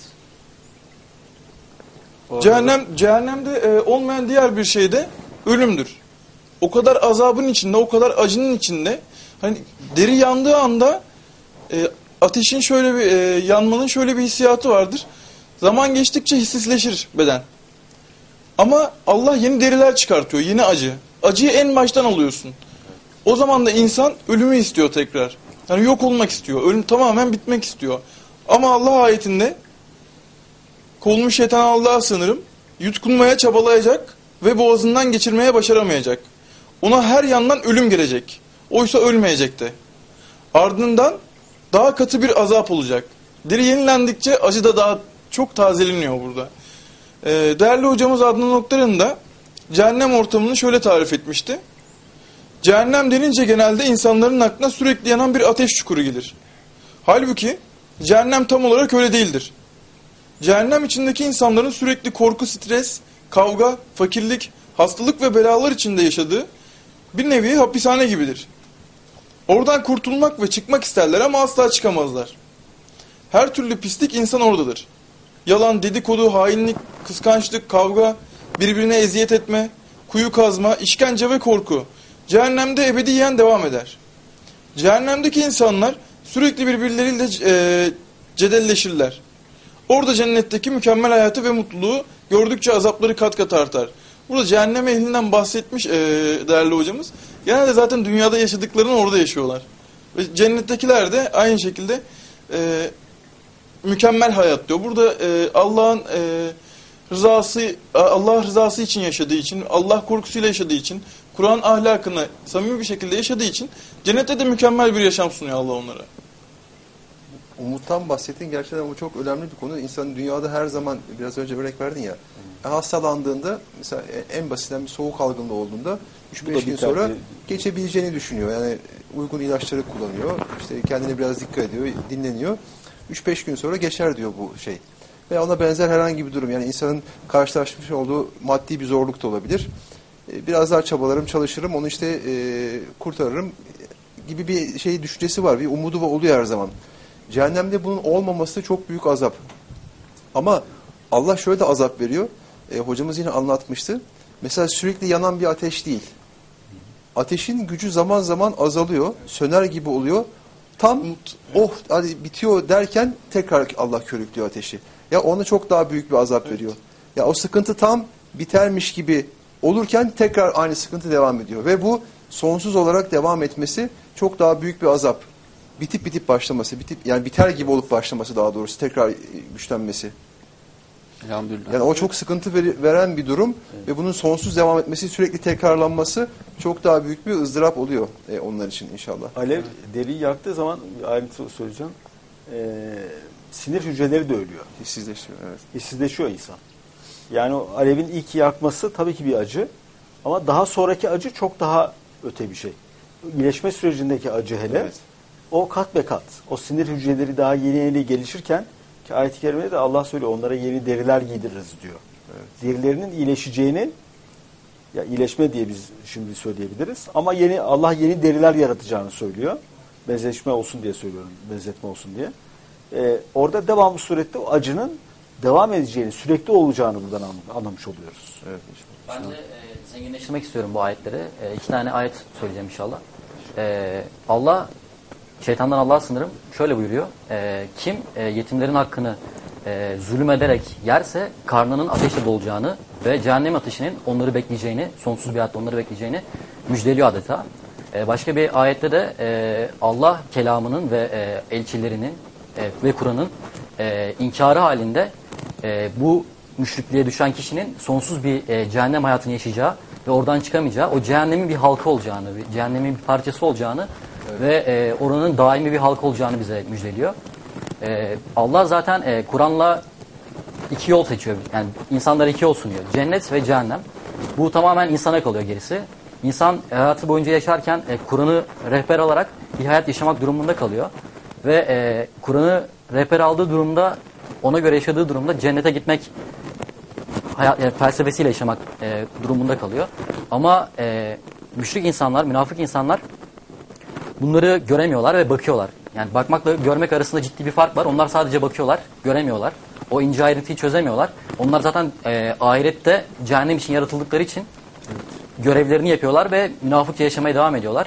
Evet. Cehennem cehennemde e, olmayan diğer bir şey de ölümdür. O kadar azabın içinde, o kadar acının içinde, hani deri yandığı anda e, ateşin şöyle bir e, yanmanın şöyle bir hissiyatı vardır. Zaman geçtikçe hissizleşir beden. Ama Allah yeni deriler çıkartıyor, yeni acı. Acıyı en baştan alıyorsun. O zaman da insan ölümü istiyor tekrar. Yani yok olmak istiyor. Ölüm tamamen bitmek istiyor. Ama Allah ayetinde kovulmuş şeytan Allah'a sığınırım. Yutkunmaya çabalayacak ve boğazından geçirmeye başaramayacak. Ona her yandan ölüm gelecek. Oysa ölmeyecek de. Ardından daha katı bir azap olacak. Deri yenilendikçe acı da daha çok tazeleniyor burada. Ee, değerli hocamız Adnan Oktar'ın da cehennem ortamını şöyle tarif etmişti. Cehennem denince genelde insanların aklına sürekli yanan bir ateş çukuru gelir. Halbuki cehennem tam olarak öyle değildir. Cehennem içindeki insanların sürekli korku, stres, kavga, fakirlik, hastalık ve belalar içinde yaşadığı bir nevi hapishane gibidir. Oradan kurtulmak ve çıkmak isterler ama asla çıkamazlar. Her türlü pislik insan oradadır. Yalan, dedikodu, hainlik, kıskançlık, kavga, birbirine eziyet etme, kuyu kazma, işkence ve korku cehennemde ebediyen devam eder. Cehennemdeki insanlar sürekli birbirleriyle e, cedelleşirler. Orada cennetteki mükemmel hayatı ve mutluluğu gördükçe azapları kat kat artar. Burada cehennem ehlinden bahsetmiş e, değerli hocamız. Genelde zaten dünyada yaşadıklarını orada yaşıyorlar. Ve cennettekiler de aynı şekilde e, mükemmel hayat diyor. Burada e, Allah'ın e, rızası, Allah rızası için yaşadığı için, Allah korkusuyla yaşadığı için, Kur'an ahlakını samimi bir şekilde yaşadığı için cennette de mükemmel bir yaşam sunuyor Allah onlara. Umuttan bahsettin. Gerçekten bu çok önemli bir konu. İnsan dünyada her zaman, biraz önce örnek verdin ya, hmm. hastalandığında mesela en basitinden bir soğuk algınlığı olduğunda üç beş gün sonra geçebileceğini düşünüyor. Yani uygun ilaçları kullanıyor. İşte kendine biraz dikkat ediyor, dinleniyor. üç beş gün sonra geçer diyor bu şey. Veya ona benzer herhangi bir durum. Yani insanın karşılaşmış olduğu maddi bir zorluk da olabilir. Biraz daha çabalarım, çalışırım, onu işte e, kurtarırım gibi bir şey düşüncesi var. Bir umudu oluyor her zaman. Cehennemde bunun olmaması çok büyük azap. Ama Allah şöyle de azap veriyor. E, hocamız yine anlatmıştı. Mesela sürekli yanan bir ateş değil. ateşin gücü zaman zaman azalıyor, söner gibi oluyor. Tam oh hadi bitiyor derken tekrar Allah körüklüyor ateşi. Ya ona çok daha büyük bir azap evet. veriyor. Ya o sıkıntı tam bitermiş gibi olurken tekrar aynı sıkıntı devam ediyor. Ve bu sonsuz olarak devam etmesi çok daha büyük bir azap. Bitip bitip başlaması, bitip yani biter gibi olup başlaması daha doğrusu tekrar güçlenmesi. Elhamdülillah. Yani o çok sıkıntı veri, veren bir durum evet. ve bunun sonsuz devam etmesi, sürekli tekrarlanması çok daha büyük bir ızdırap oluyor e, onlar için inşallah. Alev deriyi yaktığı zaman ayrıntı söyleyeceğim. Ee, sinir hücreleri de ölüyor. Hissizleşiyor, evet. Hissizleşiyor insan. Yani o alevin ilk yakması tabii ki bir acı ama daha sonraki acı çok daha öte bir şey. İyileşme sürecindeki acı hele evet. o kat be kat. O sinir hücreleri daha yeni yeni gelişirken ki ayet-i kerimede de Allah söylüyor onlara yeni deriler giydiririz diyor. Evet. Derilerinin iyileşeceğini ya iyileşme diye biz şimdi söyleyebiliriz ama yeni Allah yeni deriler yaratacağını söylüyor. Benzeşme olsun diye söylüyorum. Benzetme olsun diye. Ee, orada devamlı surette o acının devam edeceğini, sürekli olacağını buradan anlamış oluyoruz. Evet. Ben de e, zenginleştirmek istiyorum bu ayetleri. E, iki tane ayet söyleyeceğim inşallah. E, Allah, şeytandan Allah'a sınırım şöyle buyuruyor. E, kim e, yetimlerin hakkını e, zulmederek yerse karnının ateşle dolacağını ve cehennem ateşinin onları bekleyeceğini, sonsuz bir hayatta onları bekleyeceğini müjdeliyor adeta. E, başka bir ayette de e, Allah kelamının ve e, elçilerinin e, ve Kur'an'ın e, inkarı halinde e, bu müşrikliğe düşen kişinin sonsuz bir e, cehennem hayatını yaşayacağı ve oradan çıkamayacağı, o cehennemin bir halkı olacağını, bir, cehennemin bir parçası olacağını evet. ve e, oranın daimi bir halkı olacağını bize müjdeliyor. E, Allah zaten e, Kur'an'la iki yol seçiyor. Yani insanlara iki yol sunuyor. Cennet ve cehennem. Bu tamamen insana kalıyor gerisi. İnsan hayatı boyunca yaşarken e, Kur'an'ı rehber alarak bir hayat yaşamak durumunda kalıyor. Ve e, Kur'an'ı rehber aldığı durumda, ona göre yaşadığı durumda cennete gitmek hayat, yani felsefesiyle yaşamak e, durumunda kalıyor. Ama e, müşrik insanlar, münafık insanlar bunları göremiyorlar ve bakıyorlar. Yani bakmakla görmek arasında ciddi bir fark var. Onlar sadece bakıyorlar, göremiyorlar. O ince ayrıntıyı çözemiyorlar. Onlar zaten e, ahirette cehennem için yaratıldıkları için görevlerini yapıyorlar ve münafıkça yaşamaya devam ediyorlar.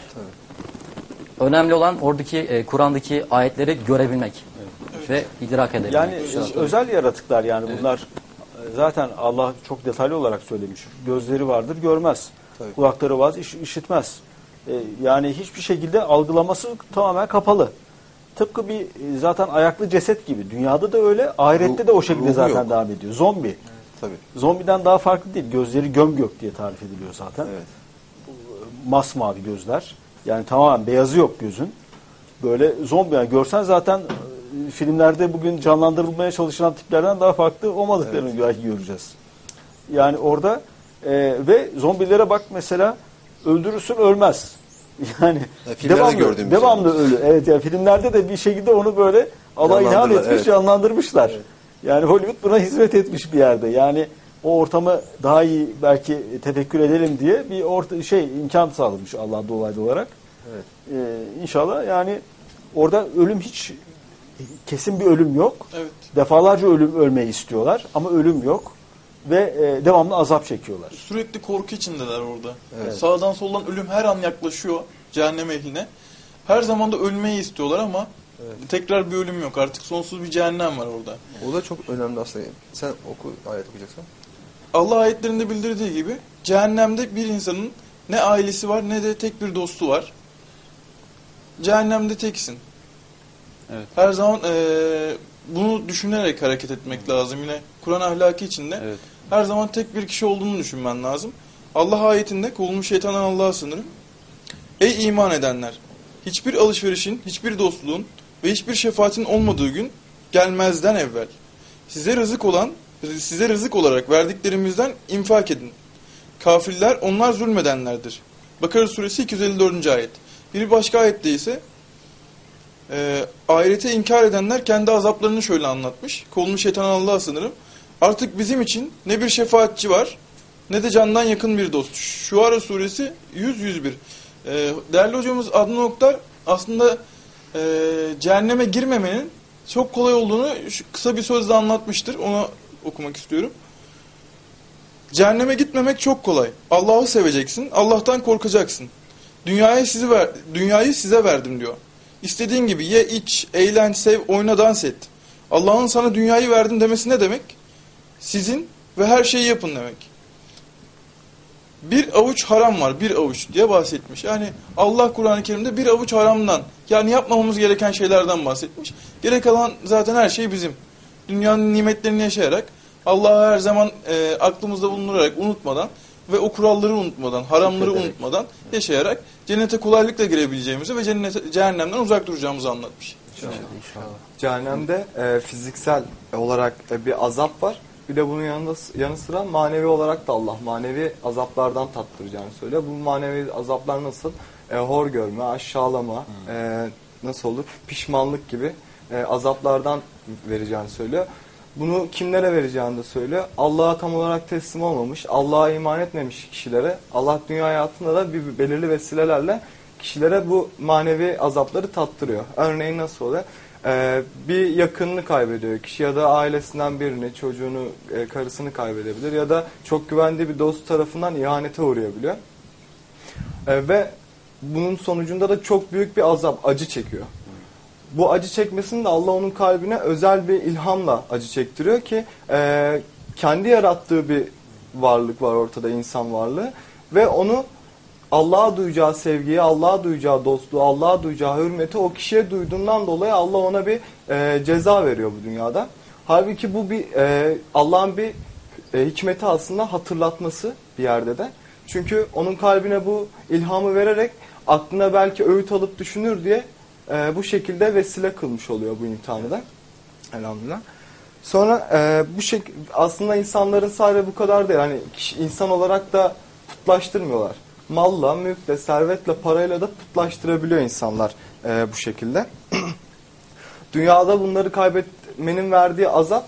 Evet. Önemli olan oradaki e, Kur'an'daki ayetleri görebilmek evet. ve idrak edebilmek. Yani özel yaratıklar yani evet. bunlar zaten Allah çok detaylı olarak söylemiş. Gözleri vardır, görmez. Tabii. Kulakları var, iş, işitmez. E, yani hiçbir şekilde algılaması tamamen kapalı. Tıpkı bir zaten ayaklı ceset gibi. Dünyada da öyle, ahirette de o şekilde zaten yok. devam ediyor. Zombi. Evet, tabii. Zombiden daha farklı değil. Gözleri gömgök diye tarif ediliyor zaten. Evet. Masmavi gözler. Yani tamamen beyazı yok gözün. Böyle zombi yani görsen zaten filmlerde bugün canlandırılmaya çalışılan tiplerden daha farklı olmadıklarını evet. belki göreceğiz. Yani orada e, ve zombilere bak mesela öldürürsün ölmez. Yani ya, devamlı, devamlı ölü. Evet yani filmlerde de bir şekilde onu böyle Allah ilham etmiş, evet. canlandırmışlar. Evet. Yani Hollywood buna hizmet etmiş bir yerde. Yani o ortamı daha iyi belki tefekkür edelim diye bir orta şey imkan sağlamış Allah dolaylı olarak. Evet. Ee, inşallah yani orada ölüm hiç kesin bir ölüm yok. Evet. Defalarca ölüm ölmeyi istiyorlar ama ölüm yok ve e, devamlı azap çekiyorlar. Sürekli korku içindeler orada. Evet. Sağdan soldan ölüm her an yaklaşıyor cehennem ehline. Her zaman da ölmeyi istiyorlar ama evet. tekrar bir ölüm yok. Artık sonsuz bir cehennem var orada. O da çok önemli aslında. Sen oku, ayet okuyacaksan. Allah ayetlerinde bildirdiği gibi cehennemde bir insanın ne ailesi var ne de tek bir dostu var. Cehennemde teksin. Evet. Her zaman e, bunu düşünerek hareket etmek lazım. Yine Kur'an ahlaki içinde evet. her zaman tek bir kişi olduğunu düşünmen lazım. Allah ayetinde kovulmuş şeytandan Allah'a sınırım. Ey iman edenler! Hiçbir alışverişin, hiçbir dostluğun ve hiçbir şefaatin olmadığı gün gelmezden evvel size rızık olan, size rızık olarak verdiklerimizden infak edin. Kafirler onlar zulmedenlerdir. Bakara suresi iki yüz elli dördüncü ayet. Bir başka ayette ise e, ahirete inkar edenler kendi azaplarını şöyle anlatmış. Kovulmuş şeytan Allah'a sınırım. Artık bizim için ne bir şefaatçi var ne de candan yakın bir dost. Şuara suresi yüz yüz bir. E, değerli hocamız Adnan Oktar aslında e, cehenneme girmemenin çok kolay olduğunu şu kısa bir sözle anlatmıştır. Onu okumak istiyorum. Cehenneme gitmemek çok kolay. Allah'ı seveceksin, Allah'tan korkacaksın. Dünyayı sizi ver, dünyayı size verdim diyor. İstediğin gibi ye, iç, eğlen, sev, oyna, dans et. Allah'ın sana dünyayı verdim demesi ne demek? Sizin ve her şeyi yapın demek. Bir avuç haram var, bir avuç diye bahsetmiş. Yani Allah Kur'an-ı Kerim'de bir avuç haramdan, yani yapmamamız gereken şeylerden bahsetmiş. Gerek kalan zaten her şey bizim. Dünyanın nimetlerini yaşayarak, Allah'ı her zaman e, aklımızda bulundurarak, unutmadan ve o kuralları unutmadan, haramları unutmadan yaşayarak cennete kolaylıkla girebileceğimizi ve cennete, cehennemden uzak duracağımızı anlatmış. İnşallah. İnşallah. Cehennemde e, fiziksel olarak e, bir azap var. Bir de bunun yanında, yanı sıra manevi olarak da Allah manevi azaplardan tattıracağını söylüyor. Bu manevi azaplar nasıl? E, hor görme, aşağılama, hmm. e, nasıl olur? Pişmanlık gibi e, azaplardan vereceğini söylüyor. Bunu kimlere vereceğini de söylüyor. Allah'a tam olarak teslim olmamış, Allah'a iman etmemiş kişilere, Allah dünya hayatında da bir belirli vesilelerle kişilere bu manevi azapları tattırıyor. Örneğin nasıl oluyor? Ee, bir yakınını kaybediyor kişi ya da ailesinden birini, çocuğunu, e, karısını kaybedebilir ya da çok güvendiği bir dost tarafından ihanete uğrayabiliyor. Ee, ve bunun sonucunda da çok büyük bir azap, acı çekiyor. Bu acı çekmesini de Allah onun kalbine özel bir ilhamla acı çektiriyor ki e, kendi yarattığı bir varlık var ortada, insan varlığı ve onu Allah'a duyacağı sevgiyi, Allah'a duyacağı dostluğu, Allah'a duyacağı hürmeti o kişiye duyduğundan dolayı Allah ona bir e, ceza veriyor bu dünyada. Halbuki bu bir e, Allah'ın bir e, hikmeti aslında hatırlatması bir yerde de. Çünkü onun kalbine bu ilhamı vererek aklına belki öğüt alıp düşünür diye e, bu şekilde vesile kılmış oluyor bu imtihanı da. Elhamdülillah. Sonra e, bu şek aslında insanların sadece bu kadar değil. Hani kişi, insan olarak da putlaştırmıyorlar. Malla, mülkle, servetle, parayla da putlaştırabiliyor insanlar e, bu şekilde. Dünyada bunları kaybetmenin verdiği azap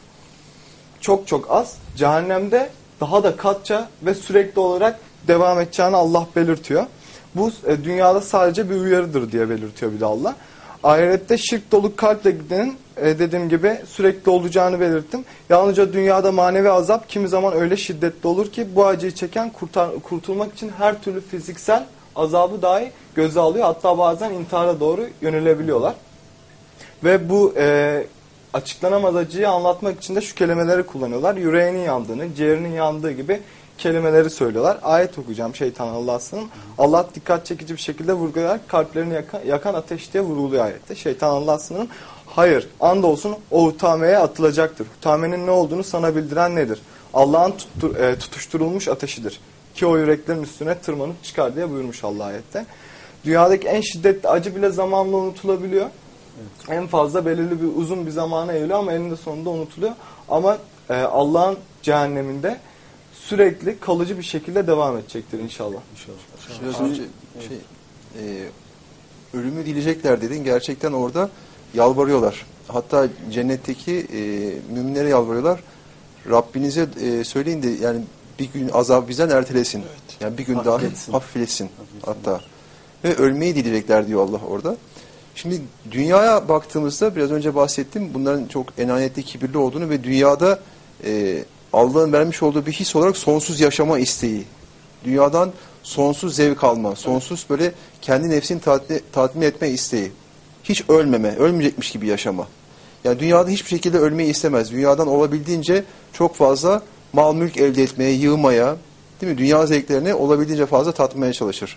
çok çok az. Cehennemde daha da katça ve sürekli olarak devam edeceğini Allah belirtiyor. Bu e, dünyada sadece bir uyarıdır diye belirtiyor bir de Allah. Ahirette şirk dolu kalple gidenin e, dediğim gibi sürekli olacağını belirttim. Yalnızca dünyada manevi azap kimi zaman öyle şiddetli olur ki bu acıyı çeken kurtar, kurtulmak için her türlü fiziksel azabı dahi göze alıyor. Hatta bazen intihara doğru yönelebiliyorlar. Ve bu e, açıklanamaz acıyı anlatmak için de şu kelimeleri kullanıyorlar. Yüreğinin yandığını, ciğerinin yandığı gibi kelimeleri söylüyorlar. Ayet okuyacağım şeytan Allah'sının. Allah dikkat çekici bir şekilde vurgulayarak kalplerini yakan, yakan ateş diye vurguluyor ayette. Şeytan Allah'ının hayır andolsun o hutameye atılacaktır. Hutamenin ne olduğunu sana bildiren nedir? Allah'ın tuttur, e, tutuşturulmuş ateşidir. Ki o yüreklerin üstüne tırmanıp çıkar diye buyurmuş Allah ayette. Dünyadaki en şiddetli acı bile zamanla unutulabiliyor. Evet. En fazla belirli bir uzun bir zamana eğiliyor ama eninde sonunda unutuluyor. Ama e, Allah'ın cehenneminde sürekli kalıcı bir şekilde devam edecektir inşallah. İnşallah. Biraz önce şey, e, ölümü dileyecekler dedin. Gerçekten orada yalvarıyorlar. Hatta cennetteki e, müminlere yalvarıyorlar. Rabbinize e, söyleyin de yani bir gün azabı bizden ertelesin. Evet. Yani bir gün hafifletsin. daha hafifletsin hatta. Ve ölmeyi dileyecekler diyor Allah orada. Şimdi dünyaya baktığımızda biraz önce bahsettim. Bunların çok enayetli, kibirli olduğunu ve dünyada e, Allah'ın vermiş olduğu bir his olarak sonsuz yaşama isteği. Dünyadan sonsuz zevk alma, sonsuz böyle kendi nefsini tatmin, tatmin etme isteği. Hiç ölmeme, ölmeyecekmiş gibi yaşama. Yani dünyada hiçbir şekilde ölmeyi istemez. Dünyadan olabildiğince çok fazla mal mülk elde etmeye, yığmaya, değil mi? Dünya zevklerini olabildiğince fazla tatmaya çalışır.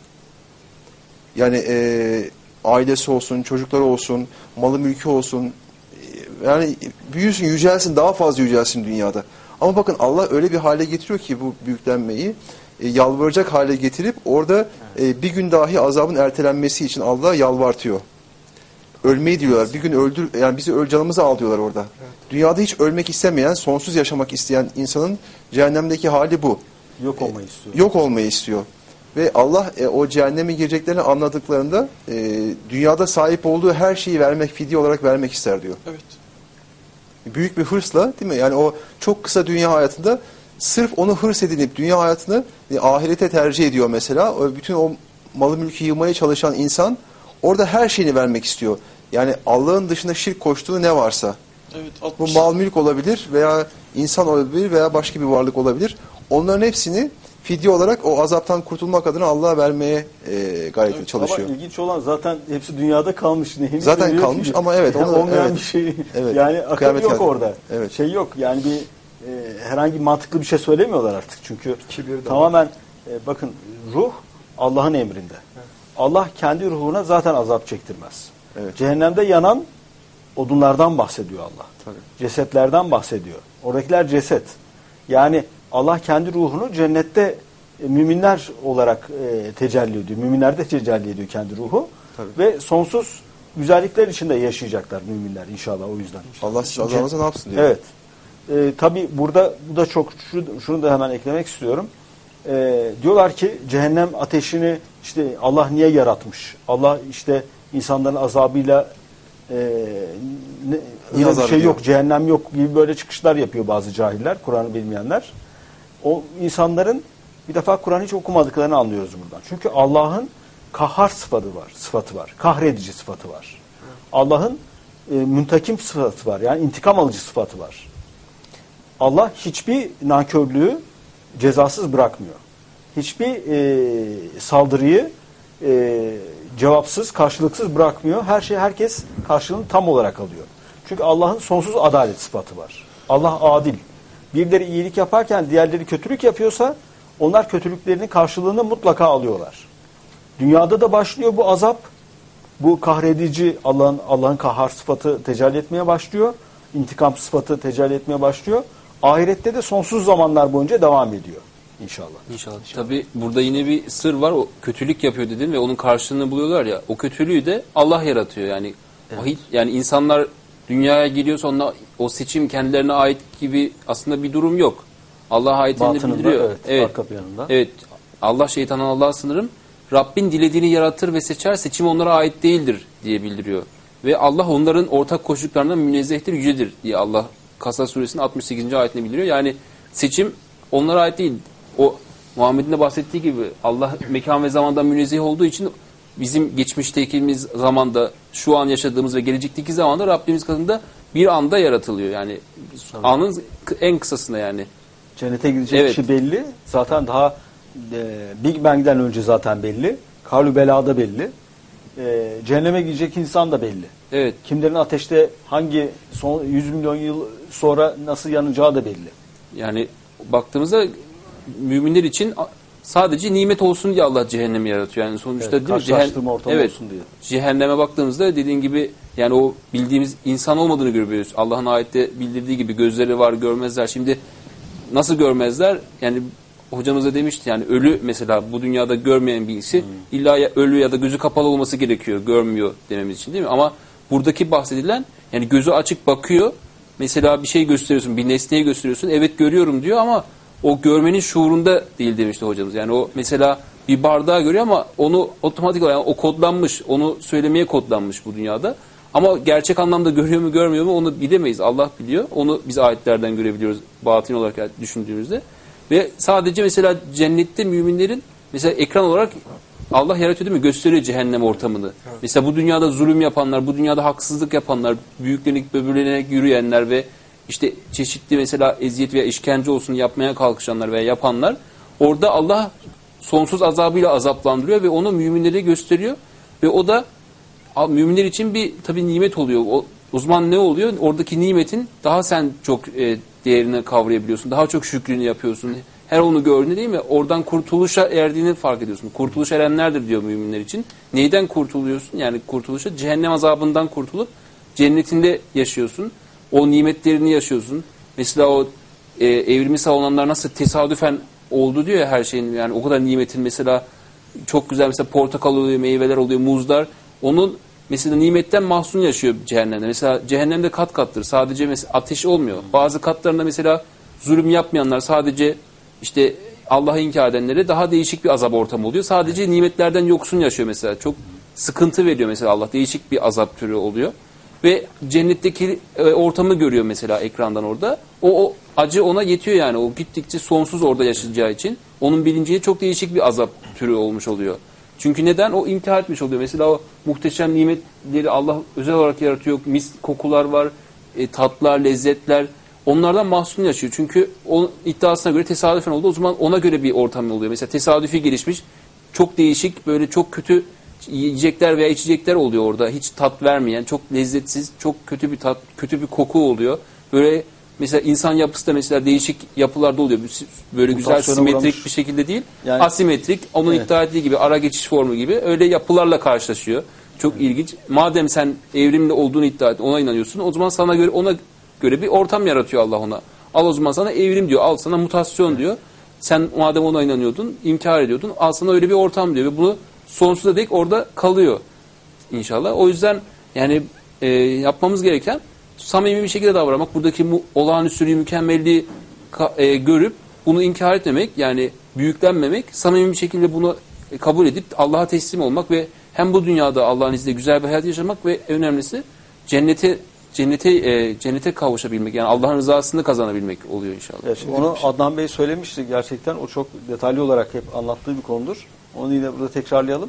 Yani e, ailesi olsun, çocukları olsun, malı mülkü olsun. Yani büyüsün, yücelsin, daha fazla yücelsin dünyada. Ama bakın Allah öyle bir hale getiriyor ki bu büyüklenmeyi e, yalvaracak hale getirip orada e, bir gün dahi azabın ertelenmesi için Allah yalvartıyor. Ölmeyi diyorlar. Bir gün öldür, yani bizi öl canımızı al diyorlar orada. Evet. Dünyada hiç ölmek istemeyen, sonsuz yaşamak isteyen insanın cehennemdeki hali bu. Yok olmayı istiyor. E, yok olmayı istiyor. Ve Allah e, o cehenneme gireceklerini anladıklarında e, dünyada sahip olduğu her şeyi vermek, fidye olarak vermek ister diyor. Evet. Büyük bir hırsla, değil mi? Yani o çok kısa dünya hayatında sırf onu hırs edinip dünya hayatını e, ahirete tercih ediyor mesela. O, bütün o malı mülkü yığmaya çalışan insan orada her şeyini vermek istiyor. Yani Allah'ın dışında şirk koştuğu ne varsa. Evet, bu mal mülk olabilir veya insan olabilir veya başka bir varlık olabilir. Onların hepsini fidye olarak o azaptan kurtulmak adına Allah'a vermeye e, gayret Evet, çalışıyor. Ama ilginç olan zaten hepsi dünyada kalmış. Nehimiz Zaten diyor kalmış ki, ama evet, onu- olmayan evet. bir şey. Evet. Yani akıl Kıyamet yok geldi. orada. Evet. Şey yok. Yani bir e, herhangi mantıklı bir şey söylemiyorlar artık. Çünkü Kibir de tamamen e, bakın ruh Allah'ın emrinde. Allah kendi ruhuna zaten azap çektirmez. Evet. Cehennemde yanan odunlardan bahsediyor Allah. Tabii. Cesetlerden bahsediyor. Oradakiler ceset. Yani Allah kendi ruhunu cennette e, müminler olarak e, tecelli ediyor. Müminlerde tecelli ediyor kendi ruhu. Tabii. Ve sonsuz güzellikler içinde yaşayacaklar müminler inşallah o yüzden. Allah siz azabınıza ne yapsın diyor. Evet. E, tabii burada bu da çok şu, şunu da hemen eklemek istiyorum. E, diyorlar ki cehennem ateşini işte Allah niye yaratmış? Allah işte insanların azabıyla e, ne, öyle bir azap şey ediyor? yok, cehennem yok gibi böyle çıkışlar yapıyor bazı cahiller, Kur'an'ı bilmeyenler. O insanların bir defa Kur'an'ı hiç okumadıklarını anlıyoruz buradan. Çünkü Allah'ın kahhar sıfatı var, sıfatı var. Kahredici sıfatı var. Allah'ın e, müntakim sıfatı var. Yani intikam alıcı sıfatı var. Allah hiçbir nankörlüğü cezasız bırakmıyor. Hiçbir e, saldırıyı e, cevapsız, karşılıksız bırakmıyor. Her şey, herkes karşılığını tam olarak alıyor. Çünkü Allah'ın sonsuz adalet sıfatı var. Allah adil. Birileri iyilik yaparken diğerleri kötülük yapıyorsa onlar kötülüklerinin karşılığını mutlaka alıyorlar. Dünyada da başlıyor bu azap. Bu kahredici Allah'ın Allah'ın kahhar sıfatı tecelli etmeye başlıyor. İntikam sıfatı tecelli etmeye başlıyor. Ahirette de sonsuz zamanlar boyunca devam ediyor inşallah. İnşallah. Tabii burada yine bir sır var. O kötülük yapıyor dedin ve onun karşılığını buluyorlar ya. O kötülüğü de Allah yaratıyor. Yani o hiç, yani insanlar dünyaya geliyorsa onunla, o seçim kendilerine ait gibi aslında bir durum yok. Allah ayetlerini Batınında, bildiriyor. evet, evet. arka planında. Evet. Allah şeytandan Allah'a sınırım. Rabbin dilediğini yaratır ve seçer. Seçim onlara ait değildir diye bildiriyor. Ve Allah onların ortak koşullarından münezzehtir, yücedir diye Allah Kasas suresinin altmış sekizinci ayetinde bildiriyor. Yani seçim onlara ait değil. O Muhammed'in de bahsettiği gibi Allah mekan ve zamandan münezzeh olduğu için bizim geçmişteki zamanda, şu an yaşadığımız ve gelecekteki zamanda Rabbimiz katında bir anda yaratılıyor. Yani Tabii. anın en kısasında yani. Cennete gidecek Evet. kişi belli. Zaten daha e, Big Bang'den önce zaten belli. Karlu belada belli. E, cehenneme gidecek insan da belli. Evet. Kimlerin ateşte hangi son yüz milyon yıl sonra nasıl yanacağı da belli. Yani baktığımızda müminler için sadece nimet olsun diye Allah cehennemi yaratıyor. Yani sonuçta Evet, değil mi? karşılaştırma ortamı evet, olsun diye. Cehenneme baktığımızda dediğin gibi yani o bildiğimiz insan olmadığını görüyoruz. Allah'ın ayette bildirdiği gibi gözleri var, görmezler. Şimdi nasıl görmezler? Yani hocamız da demişti yani ölü mesela bu dünyada görmeyen birisi hmm. illa ya ölü ya da gözü kapalı olması gerekiyor. Görmüyor dememiz için değil mi? Ama buradaki bahsedilen yani gözü açık bakıyor. Mesela bir şey gösteriyorsun, bir nesneyi gösteriyorsun. Evet görüyorum diyor ama o görmenin şuurunda değil demişti hocamız. Yani o mesela bir bardağı görüyor ama onu otomatik olarak yani o kodlanmış, onu söylemeye kodlanmış bu dünyada. Ama gerçek anlamda görüyor mu görmüyor mu onu bilemeyiz. Allah biliyor. Onu biz ayetlerden görebiliyoruz batın olarak düşündüğümüzde. Ve sadece mesela cennette müminlerin mesela ekran olarak Allah yaratıyor değil mi? Gösteriyor cehennem ortamını. Evet. Mesela bu dünyada zulüm yapanlar, bu dünyada haksızlık yapanlar, büyüklenik, böbürlenerek yürüyenler ve işte çeşitli mesela eziyet veya işkence olsun yapmaya kalkışanlar veya yapanlar orada Allah sonsuz azabıyla azaplandırıyor ve onu müminlere gösteriyor ve o da müminler için bir tabii nimet oluyor. O, o zaman ne oluyor? Oradaki nimetin daha sen çok e, değerini kavrayabiliyorsun. Daha çok şükrünü yapıyorsun. Her onu gördüğünde değil mi? Oradan kurtuluşa erdiğini fark ediyorsun. Kurtuluş erenlerdir diyor müminler için. Neyden kurtuluyorsun? Yani kurtuluşa cehennem azabından kurtulup cennetinde yaşıyorsun. O nimetlerini yaşıyorsun. Mesela o e, evrimi savunanlar nasıl tesadüfen oldu diyor ya her şeyin. Yani o kadar nimetin mesela çok güzel mesela portakal oluyor, meyveler oluyor, muzlar. Onun mesela nimetten mahzun yaşıyor cehennemde. Mesela cehennemde kat kattır. Sadece mesela ateş olmuyor. Bazı katlarında mesela zulüm yapmayanlar sadece işte Allah'ı inkar edenlere daha değişik bir azap ortamı oluyor. Sadece nimetlerden yoksun yaşıyor mesela. Çok sıkıntı veriyor mesela Allah. Değişik bir azap türü oluyor. Ve cennetteki e, ortamı görüyor mesela ekrandan orada. O, o acı ona yetiyor yani. O gittikçe sonsuz orada yaşayacağı için. Onun bilinciye çok değişik bir azap türü olmuş oluyor. Çünkü neden? O imtihan etmiş oluyor. Mesela o muhteşem nimetleri Allah özel olarak yaratıyor. Mis kokular var, e, tatlar, lezzetler. onlardan mahzun yaşıyor. Çünkü o iddiasına göre tesadüfen oldu. O zaman ona göre bir ortam oluyor. Mesela tesadüfi gelişmiş çok değişik böyle çok kötü yiyecekler veya içecekler oluyor orada. Hiç tat vermeyen, çok lezzetsiz, çok kötü bir tat, kötü bir koku oluyor. Böyle mesela insan yapısı da mesela değişik yapılarda oluyor. Böyle güzel simetrik uğramış bir şekilde değil. Yani, asimetrik, onun evet. iddia ettiği gibi ara geçiş formu gibi öyle yapılarla karşılaşıyor. Çok evet. ilginç. Madem sen evrimli olduğunu iddia et, ona inanıyorsun. O zaman sana göre ona göre bir ortam yaratıyor Allah ona. Al o zaman sana evrim diyor. Al sana mutasyon evet. diyor. Sen madem ona inanıyordun, inkar ediyordun. Al sana öyle bir ortam diyor ve bunu sonsuza dek orada kalıyor inşallah. O yüzden yani e, yapmamız gereken samimi bir şekilde davranmak, buradaki mu, olağanüstülüğü, mükemmelliği ka, e, görüp bunu inkar etmemek, yani büyüklenmemek, samimi bir şekilde bunu kabul edip Allah'a teslim olmak ve hem bu dünyada Allah'ın izniyle güzel bir hayat yaşamak ve en önemlisi cennete cennete e, cennete kavuşabilmek, yani Allah'ın rızasını kazanabilmek oluyor inşallah. Evet, onu Adnan Bey söylemişti gerçekten. O çok detaylı olarak hep anlattığı bir konudur. Onu yine burada tekrarlayalım.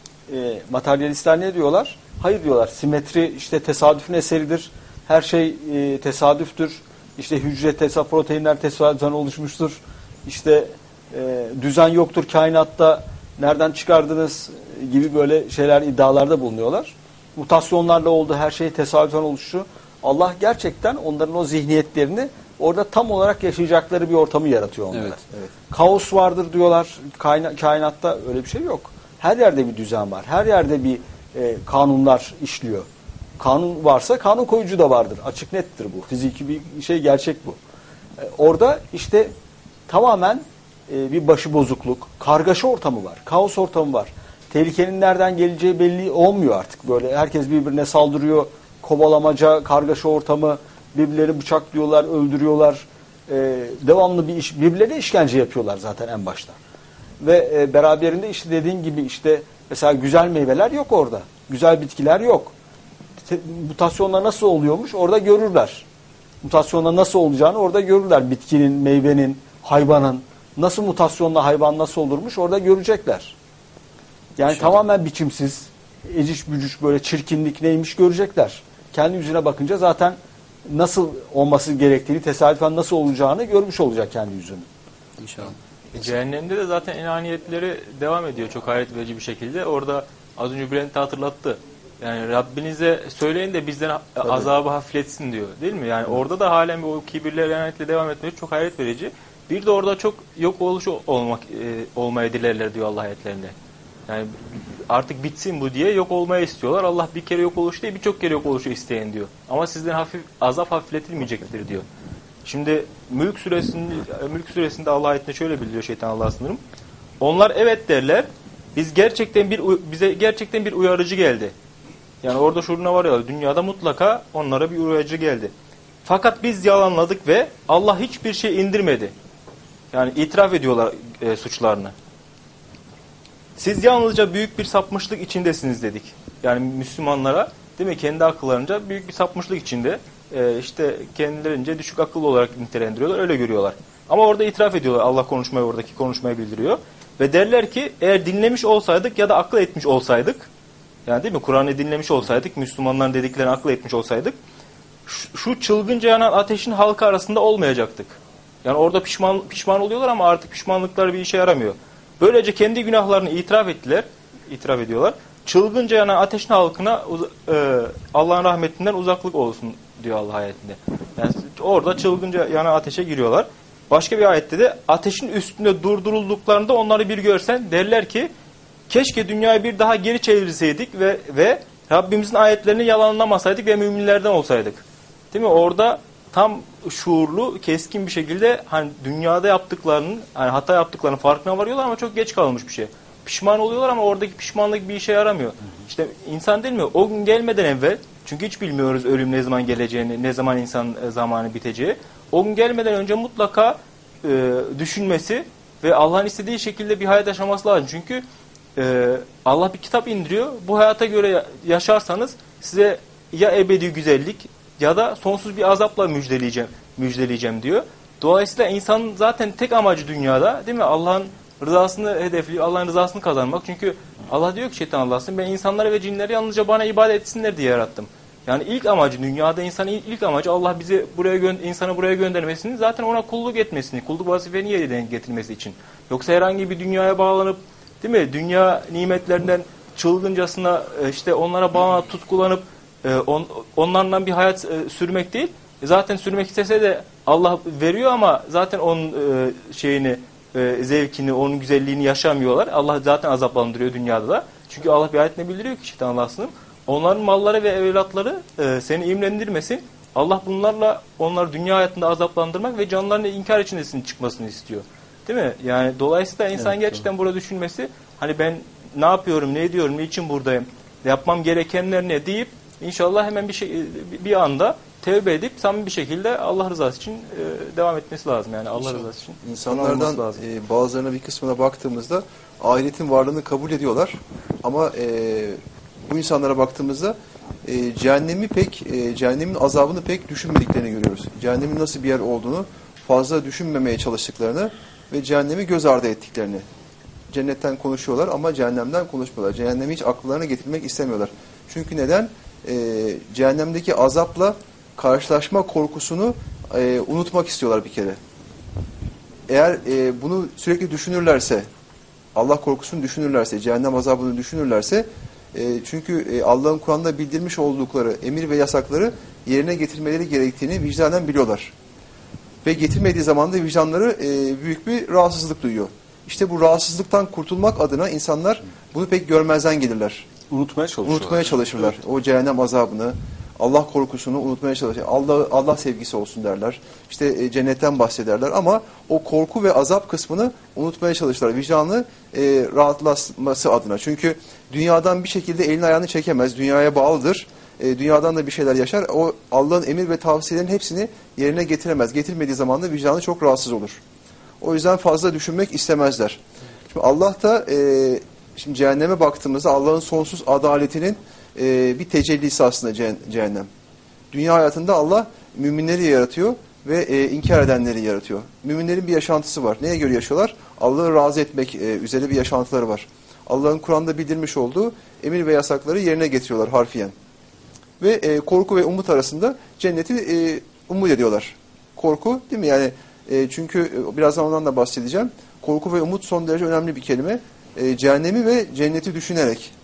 E, materyalistler ne diyorlar? Hayır diyorlar. Simetri işte tesadüfün eseridir. Her şey e, tesadüftür. İşte hücre, tesadüf, proteinler tesadüfen oluşmuştur. İşte e, düzen yoktur kainatta. Nereden çıkardınız gibi böyle şeyler, iddialarda bulunuyorlar. Mutasyonlarla oldu, her şey tesadüfen oluştu. Allah gerçekten onların o zihniyetlerini orada tam olarak yaşayacakları bir ortamı yaratıyor onlara. Evet, evet. Kaos vardır diyorlar. Kaina, kainatta öyle bir şey yok. Her yerde bir düzen var. Her yerde bir e, kanunlar işliyor. Kanun varsa kanun koyucu da vardır. Açık nettir bu. Fiziki bir şey, gerçek bu. E, orada işte tamamen e, bir başıbozukluk, kargaşa ortamı var. Kaos ortamı var. Tehlikenin nereden geleceği belli olmuyor artık. Böyle herkes birbirine saldırıyor. Kovalamaca, kargaşa ortamı, birbirleri bıçaklıyorlar, öldürüyorlar. Ee, devamlı bir iş, birbirlerine işkence yapıyorlar zaten en başta. Ve e, beraberinde işte dediğin gibi işte mesela güzel meyveler yok orada. Güzel bitkiler yok. Te, mutasyonlar nasıl oluyormuş orada görürler. Mutasyonlar nasıl olacağını orada görürler. Bitkinin, meyvenin, hayvanın nasıl mutasyonla hayvan nasıl olurmuş orada görecekler. Yani Şöyle. tamamen biçimsiz, eciş bücüş böyle çirkinlik neymiş görecekler. Kendi yüzüne bakınca zaten nasıl olması gerektiğini, tesadüfen nasıl olacağını görmüş olacak kendi yüzünü. İnşallah. Cehennemde de zaten enaniyetleri devam ediyor çok hayret verici bir şekilde. Orada az önce Bülent hatırlattı. Yani Rabbinize söyleyin de bizden Tabii. azabı hafifletsin diyor. Değil mi? Yani Hı. orada da halen o kibirle, enaniyetle devam etmesi çok hayret verici. Bir de orada çok yok oluşu olmak e, olmaya dilerler diyor Allah ayetlerinde. Yani artık bitsin bu diye yok olmaya istiyorlar. Allah bir kere yok oluşu değil, birçok kere yok oluşu isteyen diyor. Ama sizden hafif azap hafifletilmeyecektir diyor. Şimdi Mülk suresinde, Mülk suresinde Allah ayetinde şöyle bildiriyor şeytan Allah'a sınırım. Onlar evet derler. Biz gerçekten bir bize gerçekten bir uyarıcı geldi. Yani orada şuruna var ya, dünyada mutlaka onlara bir uyarıcı geldi. Fakat biz yalanladık ve Allah hiçbir şey indirmedi. Yani itiraf ediyorlar e, suçlarını. Siz yalnızca büyük bir sapmışlık içindesiniz dedik. Yani Müslümanlara, değil mi, kendi akıllarınca büyük bir sapmışlık içinde, e, işte kendilerince düşük akıllı olarak nitelendiriyorlar, öyle görüyorlar. Ama orada itiraf ediyorlar, Allah konuşmayı, oradaki konuşmayı bildiriyor. Ve derler ki eğer dinlemiş olsaydık ya da akıl etmiş olsaydık, yani değil mi, Kur'an'ı dinlemiş olsaydık, Müslümanların dediklerini akıl etmiş olsaydık, şu, şu çılgınca yanan ateşin halka arasında olmayacaktık. Yani orada pişman, pişman oluyorlar ama artık pişmanlıkları bir işe yaramıyor. Böylece kendi günahlarını itiraf ettiler, itiraf ediyorlar. Çılgınca yanan ateşin halkına e, Allah'ın rahmetinden uzaklık olsun diyor Allah ayetinde. Yani orada çılgınca yanan ateşe giriyorlar. Başka bir ayette de ateşin üstünde durdurulduklarında onları bir görsen derler ki keşke dünyayı bir daha geri çevirseydik ve ve Rabbimizin ayetlerini yalanlamasaydık ve müminlerden olsaydık. Değil mi? Orada tam şuurlu, keskin bir şekilde hani dünyada yaptıklarının, hani hata yaptıklarının farkına varıyorlar ama çok geç kalmış bir şey. Pişman oluyorlar ama oradaki pişmanlık bir işe yaramıyor. İşte insan değil mi? O gün gelmeden evvel, çünkü hiç bilmiyoruz ölüm ne zaman geleceğini, ne zaman insan zamanı biteceği. O gün gelmeden önce mutlaka e, düşünmesi ve Allah'ın istediği şekilde bir hayat yaşaması lazım. Çünkü e, Allah bir kitap indiriyor. Bu hayata göre yaşarsanız size ya ebedi güzellik ya da sonsuz bir azapla müjdeleyeceğim, müjdeleyeceğim diyor. Dolayısıyla insanın zaten tek amacı dünyada, değil mi? Allah'ın rızasını hedefliyor, Allah'ın rızasını kazanmak. Çünkü Allah diyor ki şeytan Allah'sın, ben insanları ve cinleri yalnızca bana ibadet etsinler diye yarattım. Yani ilk amacı, dünyada insanın ilk amacı Allah bizi buraya gö- insanı buraya göndermesini, zaten ona kulluk etmesini, kulluk vazifeni yerine getirmesi için. Yoksa herhangi bir dünyaya bağlanıp, değil mi? Dünya nimetlerinden çılgıncasına işte onlara bağlanıp tutkulanıp on, onlarla bir hayat sürmek değil. Zaten sürmek istese de Allah veriyor ama zaten onun şeyini, zevkini, onun güzelliğini yaşamıyorlar. Allah zaten azaplandırıyor dünyada da. Çünkü Allah bir ayetine bildiriyor ki şeytan Allah'sının, onların malları ve evlatları e, seni imrendirmesin. Allah bunlarla onları dünya hayatında azaplandırmak ve canlarını inkar içindesinin çıkmasını istiyor. Değil mi? Yani dolayısıyla insan evet, gerçekten doğru. Burada düşünmesi, hani ben ne yapıyorum, ne ediyorum, niçin buradayım, yapmam gerekenler ne deyip inşallah hemen bir şey bir anda tevbe edip samimi bir şekilde Allah rızası için e, devam etmesi lazım. Yani Allah rızası için. İnsanlardan e, bazılarına bir kısmına baktığımızda ahiretin varlığını kabul ediyorlar. Ama e, bu insanlara baktığımızda e, cehennemi pek e, cehennemin azabını pek düşünmediklerini görüyoruz. Cehennemin nasıl bir yer olduğunu fazla düşünmemeye çalıştıklarını ve cehennemi göz ardı ettiklerini. Cennetten konuşuyorlar ama cehennemden konuşmuyorlar. Cehennemi hiç akıllarına getirmek istemiyorlar. Çünkü neden? E, cehennemdeki azapla karşılaşma korkusunu e, unutmak istiyorlar bir kere. Eğer e, bunu sürekli düşünürlerse, Allah korkusunu düşünürlerse, cehennem azabını düşünürlerse, e, çünkü e, Allah'ın Kur'an'da bildirmiş oldukları emir ve yasakları yerine getirmeleri gerektiğini vicdanen biliyorlar. Ve getirmediği zaman da vicdanları e, büyük bir rahatsızlık duyuyor. İşte bu rahatsızlıktan kurtulmak adına insanlar bunu pek görmezden gelirler. Unutmaya çalışırlar. Unutmaya çalışırlar. Evet. O cehennem azabını, Allah korkusunu unutmaya çalışırlar. Allah Allah sevgisi olsun derler. İşte e, cennetten bahsederler ama o korku ve azap kısmını unutmaya çalışırlar. Vicdanı e, rahatlatması adına. Çünkü dünyadan bir şekilde elini ayağını çekemez. Dünyaya bağlıdır. E, dünyadan da bir şeyler yaşar. O Allah'ın emir ve tavsiyelerin hepsini yerine getiremez. Getirmediği zaman da vicdanı çok rahatsız olur. O yüzden fazla düşünmek istemezler. Şimdi Allah da e, şimdi cehenneme baktığımızda Allah'ın sonsuz adaletinin e, bir tecellisi aslında cehennem. Dünya hayatında Allah müminleri yaratıyor ve e, inkar edenleri yaratıyor. Müminlerin bir yaşantısı var. Neye göre yaşıyorlar? Allah'ı razı etmek e, üzere bir yaşantıları var. Allah'ın Kur'an'da bildirmiş olduğu emir ve yasakları yerine getiriyorlar harfiyen. Ve e, korku ve umut arasında cenneti e, umut ediyorlar. Korku değil mi? Yani e, çünkü e, birazdan ondan da bahsedeceğim. Korku ve umut son derece önemli bir kelime. E, cehennemi ve cenneti düşünerek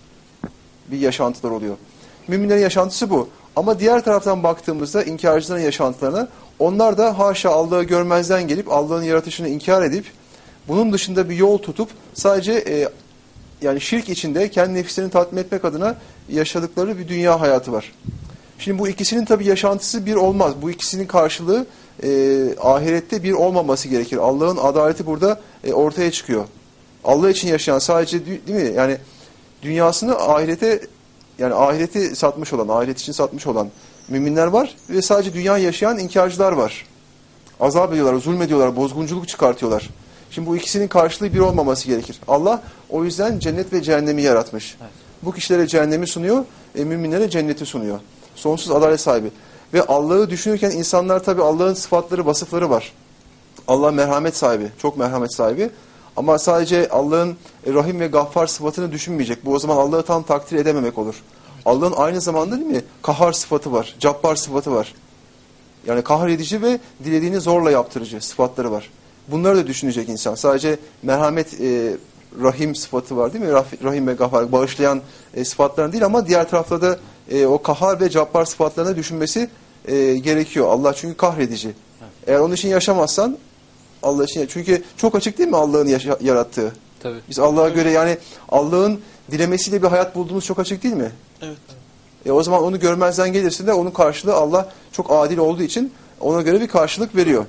bir yaşantılar oluyor. Müminlerin yaşantısı bu. Ama diğer taraftan baktığımızda inkarcıların yaşantılarına, onlar da haşa Allah'ı görmezden gelip Allah'ın yaratışını inkar edip bunun dışında bir yol tutup sadece e, yani şirk içinde kendi nefislerini tatmin etmek adına yaşadıkları bir dünya hayatı var. Şimdi bu ikisinin tabii yaşantısı bir olmaz. Bu ikisinin karşılığı e, ahirette bir olmaması gerekir. Allah'ın adaleti burada e, ortaya çıkıyor. Allah için yaşayan sadece değil mi? Yani dünyasını ahirete yani ahireti satmış olan, ahiret için satmış olan müminler var ve sadece dünya yaşayan inkarcılar var. Azap ediyorlar, zulmediyorlar, bozgunculuk çıkartıyorlar. Şimdi bu ikisinin karşılığı bir olmaması gerekir. Allah o yüzden cennet ve cehennemi yaratmış. Evet. Bu kişilere cehennemi sunuyor, e, müminlere cenneti sunuyor. Sonsuz adalet sahibi. Ve Allah'ı düşünürken insanlar tabii Allah'ın sıfatları, vasıfları var. Allah merhamet sahibi, çok merhamet sahibi. Ama sadece Allah'ın Rahim ve Gaffar sıfatını düşünmeyecek. Bu o zaman Allah'ı tam takdir edememek olur. Allah'ın aynı zamanda değil mi? Kahhar sıfatı var, Cabbar sıfatı var. Yani kahredici ve dilediğini zorla yaptırıcı sıfatları var. Bunları da düşünecek insan. Sadece merhamet, e, Rahim sıfatı var değil mi? Rahim ve Gaffar, bağışlayan e, sıfatların değil ama diğer tarafta da e, o kahhar ve Cabbar sıfatlarını düşünmesi e, gerekiyor. Allah çünkü kahredici. Evet. Eğer onun için yaşamazsan Allah için, çünkü çok açık değil mi Allah'ın yarattığı? Tabii. Biz Allah'a evet. göre yani Allah'ın dilemesiyle bir hayat bulduğumuz çok açık değil mi? Evet. E o zaman onu görmezden gelirsin de onun karşılığı Allah çok adil olduğu için ona göre bir karşılık veriyor.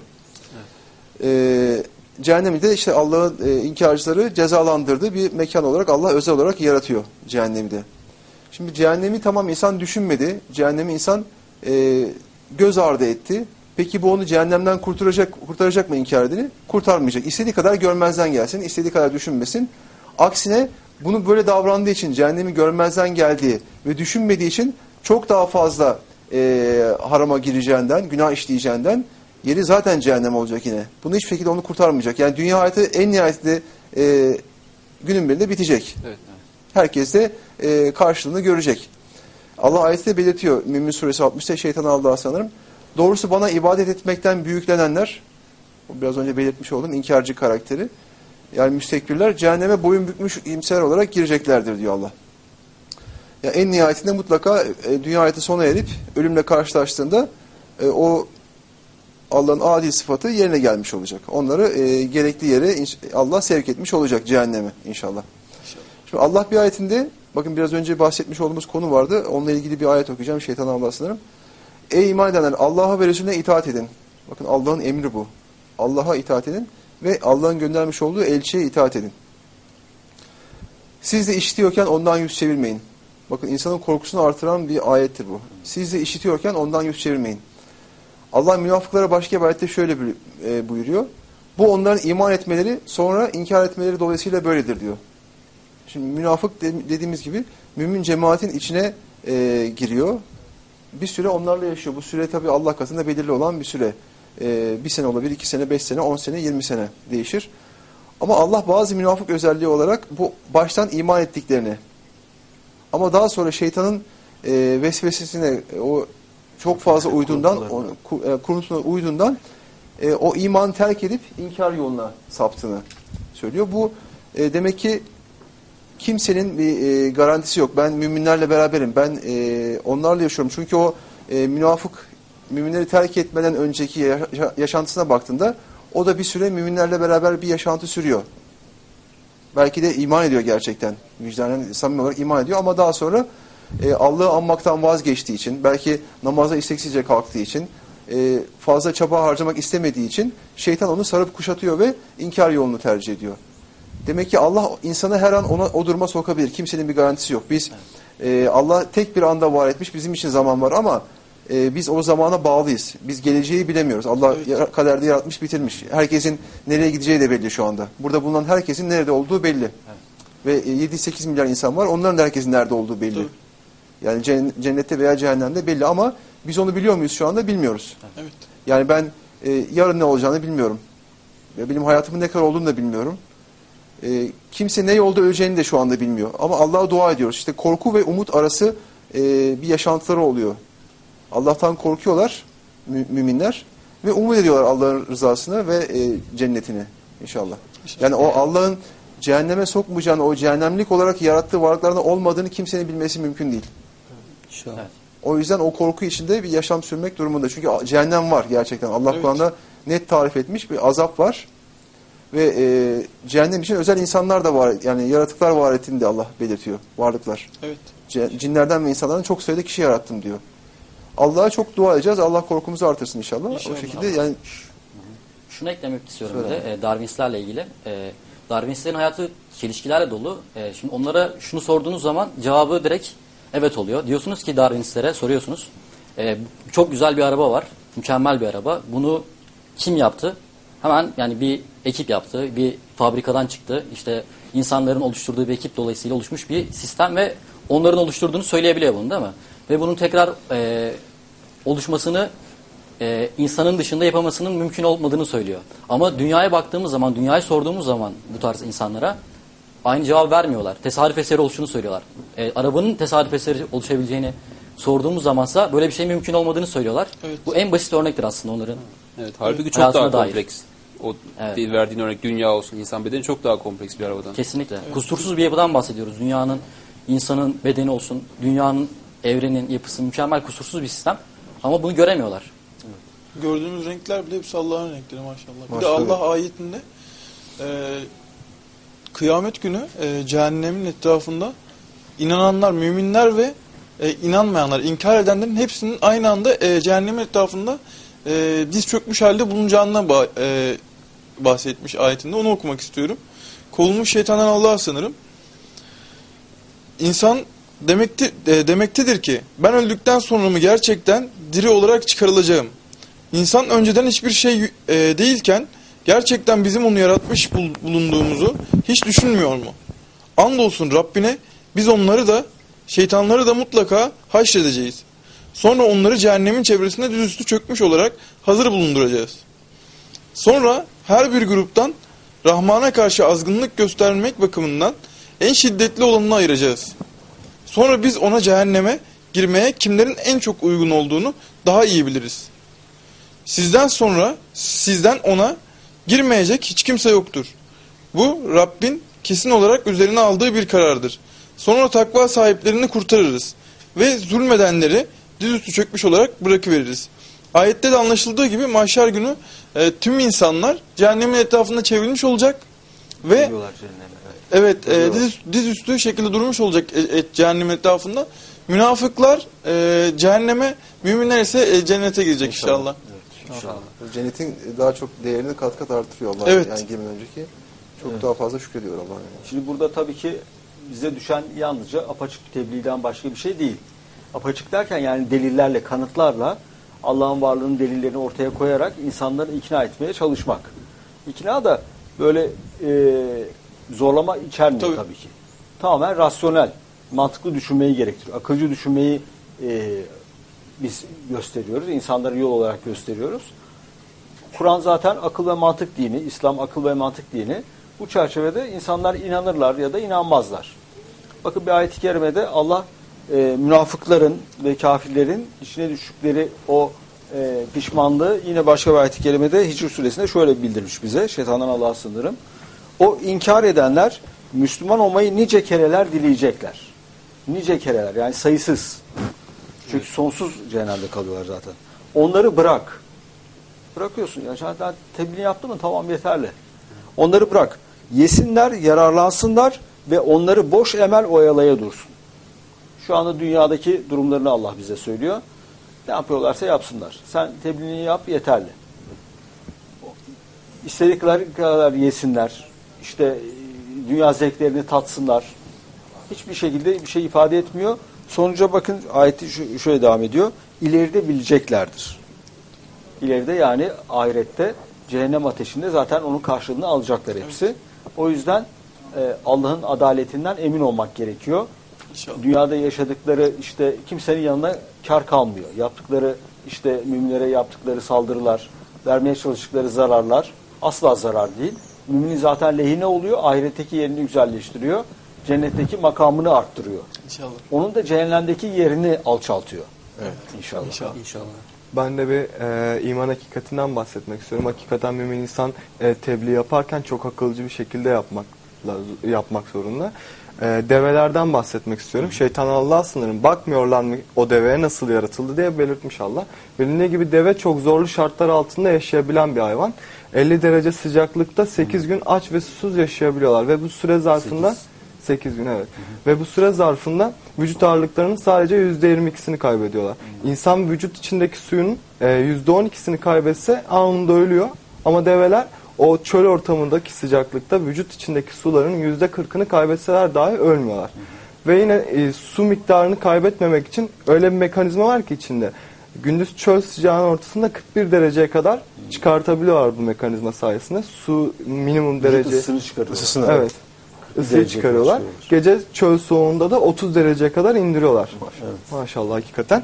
Evet. E, cehennemi de işte Allah'ın e, inkarcıları cezalandırdığı bir mekan olarak Allah özel olarak yaratıyor cehennemi de. Şimdi cehennemi tamam insan düşünmedi. Cehennemi insan e, göz ardı etti. Peki bu onu cehennemden kurtaracak, kurtaracak mı inkar edeni? Kurtarmayacak. İstediği kadar görmezden gelsin, istediği kadar düşünmesin. Aksine bunu böyle davrandığı için, cehennemi görmezden geldiği ve düşünmediği için çok daha fazla e, harama gireceğinden, günah işleyeceğinden yeri zaten cehennem olacak yine. Bunu hiçbir şekilde onu kurtarmayacak. Yani dünya hayatı en nihayetinde e, günün birinde bitecek. Evet, evet. Herkes de e, karşılığını görecek. Allah ayette belirtiyor. Mümin suresi altmışta şeytan aldı sanırım. Doğrusu bana ibadet etmekten büyüklenenler, biraz önce belirtmiş olduğum inkarcı karakteri, yani müstekbirler cehenneme boyun bükmüş imseler olarak gireceklerdir diyor Allah. Yani en nihayetinde mutlaka e, dünya hayatı sona erip ölümle karşılaştığında e, o Allah'ın adil sıfatı yerine gelmiş olacak. Onları e, gerekli yere Allah sevk etmiş olacak cehenneme inşallah. Şimdi Allah bir ayetinde, bakın biraz önce bahsetmiş olduğumuz konu vardı. Onunla ilgili bir ayet okuyacağım. Şeytan Allah sanırım. Ey iman edenler, Allah'a ve Resulüne itaat edin. Bakın Allah'ın emri bu. Allah'a itaat edin ve Allah'ın göndermiş olduğu elçiye itaat edin. Siz de işitiyorken ondan yüz çevirmeyin. Bakın insanın korkusunu artıran bir ayettir bu. Siz de işitiyorken ondan yüz çevirmeyin. Allah münafıklara başka bir ayette şöyle buyuruyor. Bu onların iman etmeleri, sonra inkar etmeleri dolayısıyla böyledir diyor. Şimdi münafık dediğimiz gibi mümin cemaatin içine e, giriyor. Bir süre onlarla yaşıyor. Bu süre tabii Allah katında belirli olan bir süre. E, bir sene olabilir, iki sene, beş sene, on sene, yirmi sene değişir. Ama Allah bazı münafık özelliği olarak bu baştan iman ettiklerini, ama daha sonra şeytanın e, vesvesesine, o çok fazla uyduğundan, kuruntusuna uyduğundan e, o imanı terk edip inkar yoluna saptığını söylüyor. Bu e, demek ki kimsenin bir e, garantisi yok. Ben müminlerle beraberim. Ben e, onlarla yaşıyorum. Çünkü o e, münafık müminleri terk etmeden önceki yaşa yaşantısına baktığında o da bir süre müminlerle beraber bir yaşantı sürüyor. Belki de iman ediyor gerçekten. Vicdanen samimi olarak iman ediyor ama daha sonra e, Allah'ı anmaktan vazgeçtiği için, belki namaza isteksizce kalktığı için, e, fazla çaba harcamak istemediği için şeytan onu sarıp kuşatıyor ve inkar yolunu tercih ediyor. Demek ki Allah insanı her an ona o duruma sokabilir. Kimsenin bir garantisi yok. Biz e, Allah tek bir anda var etmiş. Bizim için zaman var ama e, biz o zamana bağlıyız. Biz geleceği bilemiyoruz. Allah evet. kaderde yaratmış, bitirmiş. Herkesin nereye gideceği de belli şu anda. Burada bulunan herkesin nerede olduğu belli. Evet. Ve yedi sekiz milyar insan var. Onların da herkesin nerede olduğu belli. Evet. Yani cennette veya cehennemde belli ama biz onu biliyor muyuz şu anda? Bilmiyoruz. Evet. Yani ben e, yarın ne olacağını bilmiyorum. Benim hayatımın ne kadar olduğunu da bilmiyorum. E, kimse ne yolda öleceğini de şu anda bilmiyor. Ama Allah'a dua ediyoruz. İşte korku ve umut arası e, bir yaşantıları oluyor. Allah'tan korkuyorlar mü müminler ve umut ediyorlar Allah'ın rızasını ve e, cennetini inşallah. İnşallah. Yani o Allah'ın cehenneme sokmayacağını, o cehennemlik olarak yarattığı varlıklardan olmadığını kimsenin bilmesi mümkün değil. İnşallah. Evet. O yüzden o korku içinde bir yaşam sürmek durumunda. Çünkü cehennem var gerçekten. Allah evet. Kur'an'da net tarif etmiş bir azap var. Ve e, cehennem için özel insanlar da var. Yani yaratıklar var ettiğini de Allah belirtiyor. Varlıklar. Evet. Cinlerden ve insanlardan çok sayıda kişi yarattım diyor. Allah'a çok dua edeceğiz. Allah korkumuzu artırsın inşallah. inşallah. O şekilde yani. Şunu eklemek istiyorum bir de e, Darwinistlerle ilgili. E, Darwinistlerin hayatı çelişkilerle dolu. E, şimdi onlara şunu sorduğunuz zaman cevabı direkt evet oluyor. Diyorsunuz ki Darwinistlere soruyorsunuz. E, çok güzel bir araba var. Mükemmel bir araba. Bunu kim yaptı? Hemen yani bir ekip yaptı. Bir fabrikadan çıktı. İşte insanların oluşturduğu bir ekip dolayısıyla oluşmuş bir sistem ve onların oluşturduğunu söyleyebiliyor bunu değil mi? Ve bunun tekrar e, oluşmasını e, insanın dışında yapamasının mümkün olmadığını söylüyor. Ama dünyaya baktığımız zaman, dünyayı sorduğumuz zaman bu tarz insanlara aynı cevap vermiyorlar. Tesadüf eseri oluşunu söylüyorlar. E, arabanın tesadüf eseri oluşabileceğini sorduğumuz zamansa böyle bir şey mümkün olmadığını söylüyorlar. Evet. Bu en basit örnektir aslında onların. Evet, halbuki çok daha kompleks. O evet. verdiğin örnek dünya olsun, insan bedeni çok daha kompleks bir arabadan. Kesinlikle. Evet. Kusursuz bir yapıdan bahsediyoruz. Dünyanın, insanın bedeni olsun, dünyanın, evrenin yapısı mükemmel, kusursuz bir sistem. Ama bunu göremiyorlar. Evet. Gördüğümüz renkler bile hepsi Allah'ın renkleri maşallah. Bir de Allah ayetinde e, kıyamet günü e, cehennemin etrafında inananlar, müminler ve e, inanmayanlar, inkar edenlerin hepsinin aynı anda e, cehennemin etrafında e, diz çökmüş halde bulunacağından bah e, bahsetmiş ayetinde. Onu okumak istiyorum. Kovulmuş şeytandan Allah'a sığınırım. İnsan demekti, e, demektedir ki ben öldükten sonra mı gerçekten diri olarak çıkarılacağım? İnsan önceden hiçbir şey e, değilken gerçekten bizim onu yaratmış bul bulunduğumuzu hiç düşünmüyor mu? Andolsun Rabbine biz onları da şeytanları da mutlaka haşredeceğiz. Sonra onları cehennemin çevresinde düzüstü çökmüş olarak hazır bulunduracağız. Sonra her bir gruptan Rahman'a karşı azgınlık göstermek bakımından en şiddetli olanını ayıracağız. Sonra biz ona cehenneme girmeye kimlerin en çok uygun olduğunu daha iyi biliriz. Sizden sonra sizden ona girmeyecek hiç kimse yoktur. Bu Rabbin kesin olarak üzerine aldığı bir karardır. Sonra takva sahiplerini kurtarırız ve zulmedenleri dizüstü çökmüş olarak bırakıveririz. Ayette de anlaşıldığı gibi mahşer günü e, tüm insanlar cehennemin etrafında çevrilmiş olacak ve evet e, diz, dizüstü şekilde durmuş olacak e, e, cehennemin etrafında. Münafıklar e, cehenneme, müminler ise e, cennete girecek inşallah. inşallah. Evet, inşallah. Cennetin daha çok değerini kat kat artırıyor Allah. Evet. Yani girmeden önceki çok Evet. daha fazla şükrediyor Allah. Yani. Şimdi burada tabii ki bize düşen yalnızca apaçık bir tebliğden başka bir şey değil. Apaçık derken yani delillerle, kanıtlarla Allah'ın varlığının delillerini ortaya koyarak insanları ikna etmeye çalışmak. İkna da böyle e, zorlama içermiyor tabii. tabii ki. Tamamen rasyonel, mantıklı düşünmeyi gerektiriyor. Akılcı düşünmeyi e, biz gösteriyoruz. İnsanlara yol olarak gösteriyoruz. Kur'an zaten akıl ve mantık dini, İslam akıl ve mantık dini. Bu çerçevede insanlar inanırlar ya da inanmazlar. Bakın bir ayet-i kerimede Allah e, münafıkların ve kafirlerin içine düştükleri o e, pişmanlığı yine başka bir ayet-i kerimede Hicr suresinde şöyle bildirmiş bize. Şeytandan Allah'a sığınırım. O inkar edenler Müslüman olmayı nice kereler dileyecekler. Nice kereler yani sayısız. Çünkü sonsuz cehennemde kalıyorlar zaten. Onları bırak. Bırakıyorsun. Ya zaten tebliğ yaptı mı tamam yeterli. Onları bırak. Yesinler, yararlansınlar ve onları boş emel oyalaya dursun. Şu anda dünyadaki durumlarını Allah bize söylüyor. Ne yapıyorlarsa yapsınlar. Sen tebliğini yap yeterli. İstedikleri kadar yesinler. İşte dünya zevklerini tatsınlar. Hiçbir şekilde bir şey ifade etmiyor. Sonuca bakın ayeti şöyle devam ediyor. İleride bileceklerdir. İleride yani ahirette cehennem ateşinde zaten onun karşılığını alacaklar hepsi. O yüzden e, Allah'ın adaletinden emin olmak gerekiyor. İnşallah. Dünyada yaşadıkları işte kimsenin yanına kar kalmıyor. Yaptıkları işte müminlere yaptıkları saldırılar, vermeye çalıştıkları zararlar asla zarar değil. Müminin zaten lehine oluyor, ahiretteki yerini güzelleştiriyor. Cennetteki makamını arttırıyor. İnşallah. Onun da cehennemdeki yerini alçaltıyor. Evet. İnşallah. İnşallah. İnşallah. Ben de bir e, iman hakikatinden bahsetmek istiyorum. Hakikaten mümin insan e, tebliğ yaparken çok akılcı bir şekilde yapmak yapmak zorunda. E, develerden bahsetmek istiyorum. Şeytan Allah'a sınırım. Bakmıyorlar mı o deveye nasıl yaratıldı diye belirtmiş Allah. Bilindiği gibi deve çok zorlu şartlar altında yaşayabilen bir hayvan. elli derece sıcaklıkta sekiz gün aç ve susuz yaşayabiliyorlar ve bu süre zarfında sekiz gün evet. Hı hı. Ve bu süre zarfında vücut ağırlıklarının sadece yüzde yirmi ikisini kaybediyorlar. Hı hı. İnsan vücut içindeki suyun e, yüzde on ikisini kaybetse anında ölüyor. Ama develer o çöl ortamındaki sıcaklıkta vücut içindeki suların yüzde kırkını kaybetseler dahi ölmüyorlar. Hı hı. Ve yine e, su miktarını kaybetmemek için öyle bir mekanizma var ki içinde. Gündüz çöl sıcağının ortasında kırk bir dereceye kadar çıkartabiliyorlar bu mekanizma sayesinde. Su minimum derece. Isısını çıkarıyorlar. Isısını, evet. evet. Isıyı çıkarıyorlar. Gece çöl soğuğunda da otuz dereceye kadar indiriyorlar. Maşallah, evet. Maşallah hakikaten.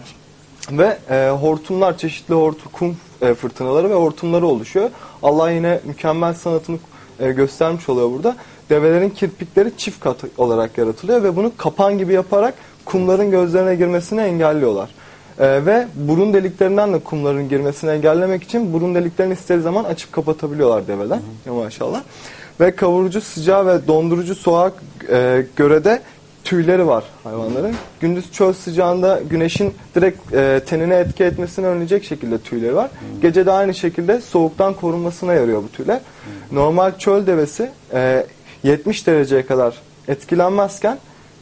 Ve e, hortumlar, çeşitli hortum, kum e, fırtınaları ve hortumları oluşuyor. Allah yine mükemmel sanatını e, göstermiş oluyor burada. Develerin kirpikleri çift kat olarak yaratılıyor ve bunu kapan gibi yaparak kumların gözlerine girmesini engelliyorlar. E, ve burun deliklerinden de kumların girmesini engellemek için burun deliklerini istediği zaman açıp kapatabiliyorlar develer. Hı hı. Maşallah. Ve kavurucu sıcağı ve dondurucu soğuğa e, göre de tüyleri var hayvanların. Gündüz çöl sıcağında güneşin direkt e, tenine etki etmesini önleyecek şekilde tüyleri var. Hmm. Gece de aynı şekilde soğuktan korunmasına yarıyor bu tüyler. Hmm. Normal çöl devesi e, yetmiş dereceye kadar etkilenmezken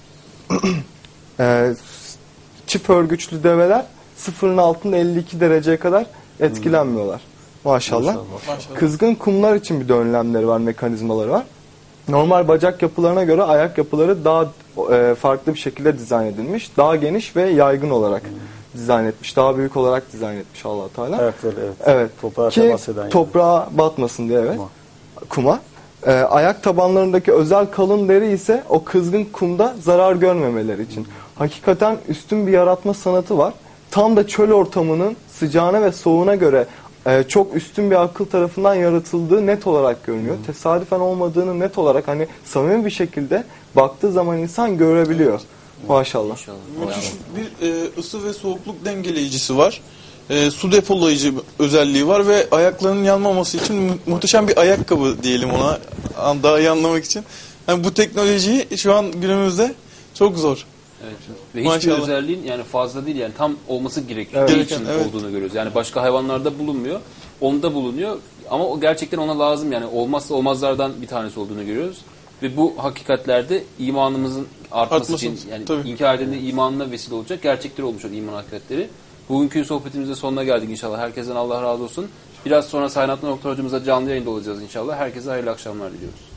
e, çift örgüçlü develer sıfırın altında elli iki dereceye kadar etkilenmiyorlar. Maşallah. Maşallah. Kızgın kumlar için bir de önlemleri var, mekanizmaları var. Normal bacak yapılarına göre ayak yapıları daha e, farklı bir şekilde dizayn edilmiş. Daha geniş ve yaygın olarak hmm. dizayn etmiş. Daha büyük olarak dizayn etmiş Allah Teala. Ayakları evet. Evet. Toprağa ki toprağa yani. batmasın diye evet. Kuma. Kuma. E, ayak tabanlarındaki özel kalın deri ise o kızgın kumda zarar görmemeleri için. Hmm. Hakikaten üstün bir yaratma sanatı var. Tam da çöl ortamının sıcağına ve soğuğuna göre Ee, çok üstün bir akıl tarafından yaratıldığı net olarak görünüyor. Hmm. Tesadüfen olmadığını net olarak hani samimi bir şekilde baktığı zaman insan görebiliyor. Maşallah. İnşallah. Bunun şu bir e, ısı ve soğukluk dengeleyicisi var. E, su depolayıcı özelliği var ve ayaklarının yanmaması için mu- muhteşem bir ayakkabı diyelim ona, an- daha iyi anlamak için. Yani bu teknolojiyi şu an günümüzde çok zor. Evet. Ve hiçbir Maşallah. özelliğin yani fazla değil yani tam olması gerektiği Evet. için Gereken, evet. olduğunu görüyoruz. Yani başka hayvanlarda bulunmuyor. Onda bulunuyor ama o gerçekten ona lazım yani olmazsa olmazlardan bir tanesi olduğunu görüyoruz. Ve bu hakikatlerde imanımızın artması Artması, için yani tabii. inkar edenin imanına vesile olacak gerçekleri olmuş o iman hakikatleri. Bugünkü sohbetimizde sonuna geldik inşallah. Herkesten Allah razı olsun. Biraz sonra Sayın Atlan Doktor hocamızla canlı yayında olacağız inşallah. Herkese hayırlı akşamlar diliyoruz.